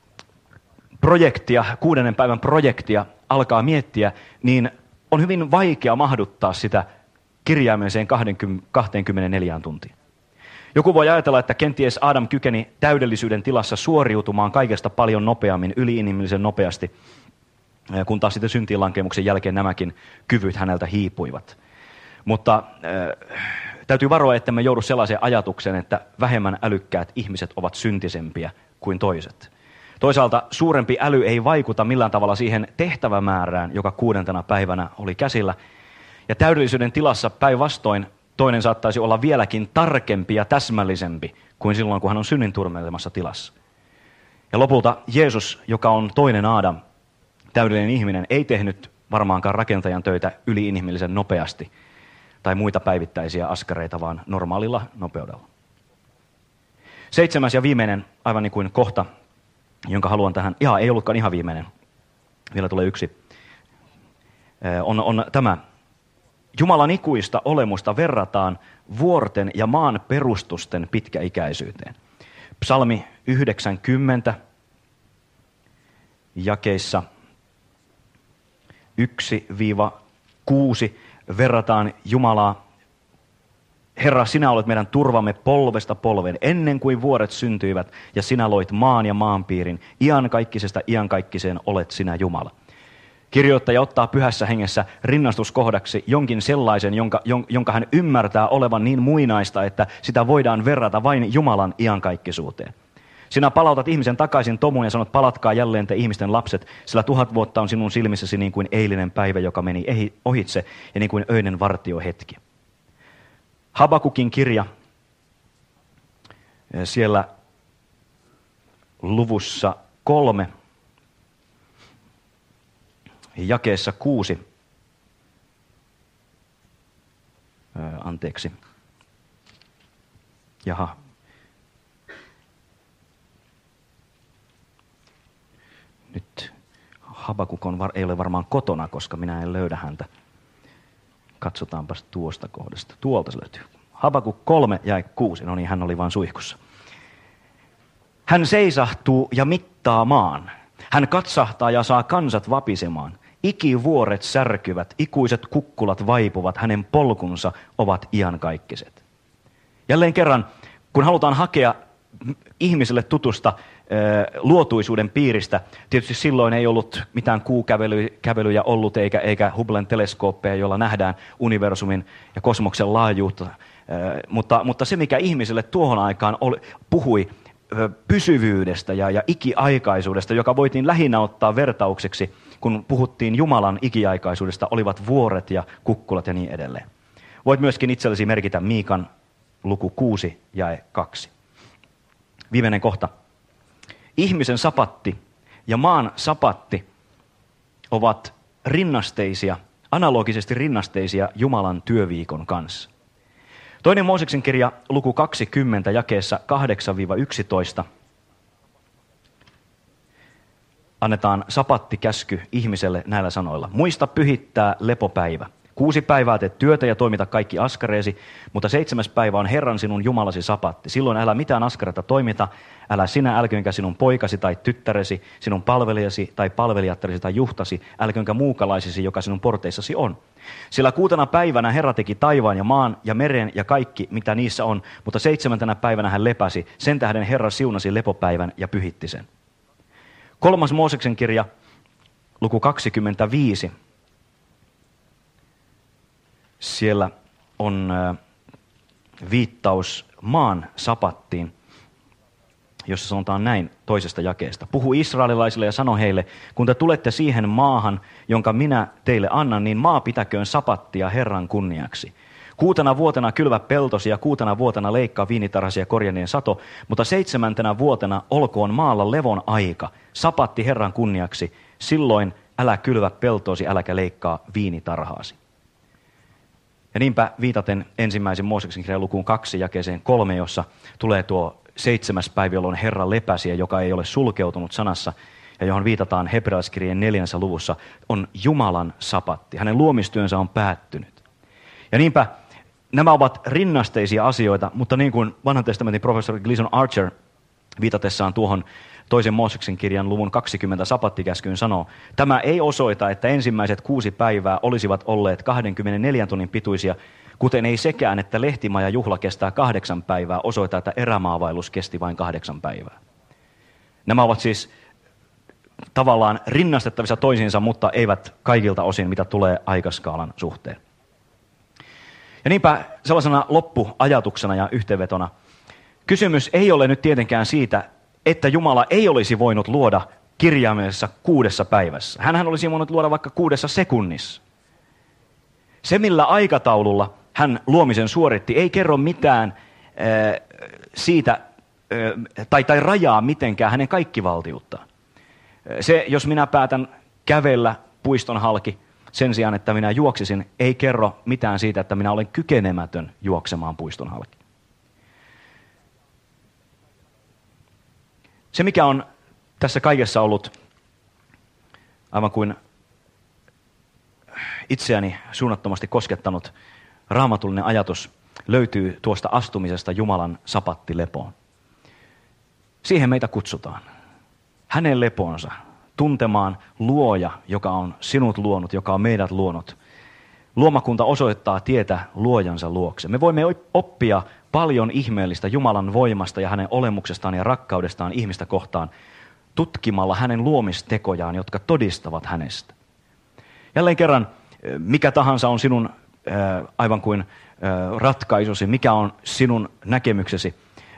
projektia, 6. päivän projektia alkaa miettiä, niin on hyvin vaikea mahduttaa sitä kirjaimelliseen 24 tuntiin. Joku voi ajatella, että kenties Aadam kykeni täydellisyyden tilassa suoriutumaan kaikesta paljon nopeammin, yliinhimillisen nopeasti, kun taas sitten syntiinlankemuksen jälkeen nämäkin kyvyt häneltä hiipuivat. Mutta täytyy varoa, että me joudu sellaiseen ajatukseen, että vähemmän älykkäät ihmiset ovat syntisempiä kuin toiset. Toisaalta suurempi äly ei vaikuta millään tavalla siihen tehtävämäärään, joka 6. päivänä oli käsillä. Ja täydellisyyden tilassa päinvastoin toinen saattaisi olla vieläkin tarkempi ja täsmällisempi kuin silloin, kun hän on synnin turmelemassa tilassa. Ja lopulta Jeesus, joka on toinen Aadam, täydellinen ihminen, ei tehnyt varmaankaan rakentajan töitä yliinhimillisen nopeasti tai muita päivittäisiä askareita, vaan normaalilla nopeudella. 7. ja viimeinen, aivan niin kuin kohta, jonka haluan tähän, ei ollutkaan ihan viimeinen, vielä tulee yksi, on tämä. Jumalan ikuista olemusta verrataan vuorten ja maan perustusten pitkäikäisyyteen. Psalmi 90, jakeissa 1-6 verrataan Jumalaa. Herra, sinä olet meidän turvamme polvesta polveen, ennen kuin vuoret syntyivät, ja sinä loit maan ja maanpiirin. Iankaikkisesta iankaikkiseen olet sinä Jumala. Kirjoittaja ottaa pyhässä hengessä rinnastuskohdaksi jonkin sellaisen, jonka hän ymmärtää olevan niin muinaista, että sitä voidaan verrata vain Jumalan iankaikkisuuteen. Sinä palautat ihmisen takaisin tomuun ja sanot, palatkaa jälleen te ihmisten lapset, sillä 1000 vuotta on sinun silmissäsi niin kuin eilinen päivä, joka meni ohitse, ja niin kuin öinen vartiohetki. Habakukin kirja, siellä luvussa 3, jakeessa 6, Jaha. Nyt Habakuk ei ole varmaan kotona, koska minä en löydä häntä. Katsotaanpas tuosta kohdasta. Tuolta se löytyy. Habakuk 3:6. No niin, hän oli vaan suihkussa. Hän seisahtuu ja mittaa maan. Hän katsahtaa ja saa kansat vapisemaan. Ikivuoret särkyvät, ikuiset kukkulat vaipuvat, hänen polkunsa ovat iankaikkaiset. Jälleen kerran, kun halutaan hakea ihmiselle tutusta luotuisuuden piiristä, tietysti silloin ei ollut mitään kuukävelyjä ollut eikä Hubblen teleskooppeja, jolla nähdään universumin ja kosmoksen laajuutta. Mutta se, mikä ihmiselle tuohon aikaan puhui pysyvyydestä ja ikiaikaisuudesta, joka voitiin lähinnä ottaa vertaukseksi, kun puhuttiin Jumalan ikiaikaisuudesta, olivat vuoret ja kukkulat ja niin edelleen. Voit myöskin itsellesi merkitä Miikan luku 6:2. Viimeinen kohta. Ihmisen sapatti ja maan sapatti ovat rinnasteisia, analogisesti rinnasteisia Jumalan työviikon kanssa. Toinen Mooseksen kirja, luku 20, jakeessa 8-11. Annetaan sapattikäsky ihmiselle näillä sanoilla. Muista pyhittää lepopäivä. 6 päivää teet työtä ja toimita kaikki askareesi, mutta 7. päivä on Herran sinun Jumalasi sapatti. Silloin älä mitään askaretta toimita, älä sinä, älköönkä sinun poikasi tai tyttäresi, sinun palvelijasi tai palvelijattaresi tai juhtasi, älköönkä muukalaisisi, joka sinun porteissasi on. Sillä 6. päivänä Herra teki taivaan ja maan ja meren ja kaikki, mitä niissä on, mutta 7. päivänä hän lepäsi. Sen tähden Herra siunasi lepopäivän ja pyhitti sen. 3. Mooseksen kirja, luku 25. Siellä on viittaus maan sapattiin, jossa sanotaan näin toisesta jakeesta. Puhu israelilaisille ja sano heille, kun te tulette siihen maahan, jonka minä teille annan, niin maa pitäköön sapattia Herran kunniaksi. 6 vuotena kylvä peltosi ja 6 vuotena leikkaa viinitarhasi ja korjanneen sato, mutta 7. vuotena olkoon maalla levon aika, sapatti Herran kunniaksi, silloin älä kylvä peltosi, äläkä leikkaa viinitarhaasi. Ja niinpä viitaten ensimmäisen Mooseksen kirjan lukuun 2 jakeeseen 3, jossa tulee tuo 7. päivä, jolloin Herra lepäsi ja joka ei ole sulkeutunut sanassa, ja johon viitataan hebrealaiskirjeen 4. luvussa, on Jumalan sapatti. Hänen luomistyönsä on päättynyt. Ja niinpä nämä ovat rinnasteisia asioita, mutta niin kuin vanhan testamentin professori Gleason Archer viitatessaan tuohon toisen Mooseksen kirjan luvun 20 sapattikäskyyn sanoo, tämä ei osoita, että ensimmäiset 6 päivää olisivat olleet 24 tunnin pituisia, kuten ei sekään, että lehtimaja juhla kestää 8 päivää, osoita, että erämaavaellus kesti vain 8 päivää. Nämä ovat siis tavallaan rinnastettavissa toisiinsa, mutta eivät kaikilta osin, mitä tulee aikaskaalan suhteen. Ja niinpä sellaisena loppuajatuksena ja yhteenvetona, kysymys ei ole nyt tietenkään siitä, että Jumala ei olisi voinut luoda kirjaimellisessa 6 päivässä. Hänhän olisi voinut luoda vaikka 6 sekunnissa. Se, millä aikataululla hän luomisen suoritti, ei kerro mitään siitä tai rajaa mitenkään hänen kaikkivaltiuttaan. Se, jos minä päätän kävellä puiston halki sen sijaan, että minä juoksisin, ei kerro mitään siitä, että minä olen kykenemätön juoksemaan puiston halki. Se, mikä on tässä kaikessa ollut aivan kuin itseäni suunnattomasti koskettanut raamatullinen ajatus, löytyy tuosta astumisesta Jumalan sapattilepoon. Siihen meitä kutsutaan. Hänen leponsa, tuntemaan luoja, joka on sinut luonut, joka on meidät luonut. Luomakunta osoittaa tietä luojansa luokse. Me voimme oppia paljon ihmeellistä Jumalan voimasta ja hänen olemuksestaan ja rakkaudestaan ihmistä kohtaan tutkimalla hänen luomistekojaan, jotka todistavat hänestä. Jälleen kerran, mikä tahansa on sinun aivan kuin ratkaisusi, mikä on sinun näkemyksesi.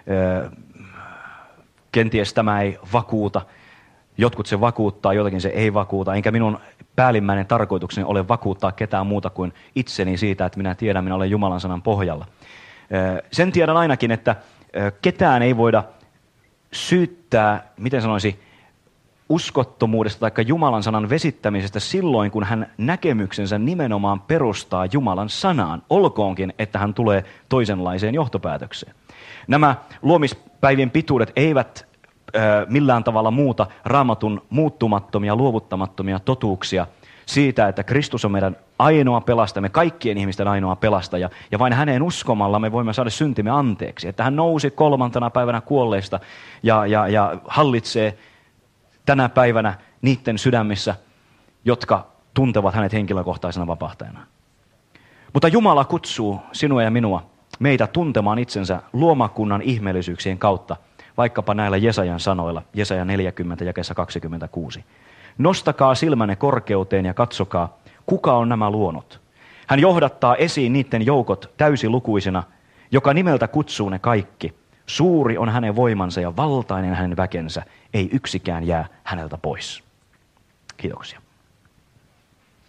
Kenties tämä ei vakuuta. Jotkut se vakuuttaa, jotakin se ei vakuuta. Enkä minun päällimmäinen tarkoitukseni ole vakuuttaa ketään muuta kuin itseni siitä, että minä tiedän, minä olen Jumalan sanan pohjalla. Sen tiedän ainakin, että ketään ei voida syyttää, miten sanoisi, uskottomuudesta tai Jumalan sanan vesittämisestä silloin, kun hän näkemyksensä nimenomaan perustaa Jumalan sanaan, olkoonkin, että hän tulee toisenlaiseen johtopäätökseen. Nämä luomispäivien pituudet eivät millään tavalla muuta Raamatun muuttumattomia, luovuttamattomia totuuksia siitä, että Kristus on meidän ainoa pelastaja, kaikkien ihmisten ainoa pelastaja, ja vain häneen uskomalla me voimme saada syntimme anteeksi. Että hän nousi 3. päivänä kuolleista ja hallitsee tänä päivänä niiden sydämissä, jotka tuntevat hänet henkilökohtaisena vapahtajana. Mutta Jumala kutsuu sinua ja minua, meitä tuntemaan itsensä luomakunnan ihmeellisyyksien kautta, vaikkapa näillä Jesajan sanoilla, Jesaja 40, jakeessa 26. Nostakaa silmänne korkeuteen ja katsokaa, kuka on nämä luonut. Hän johdattaa esiin niiden joukot täysilukuisina, joka nimeltä kutsuu ne kaikki. Suuri on hänen voimansa ja valtainen hänen väkensä, ei yksikään jää häneltä pois. Kiitoksia.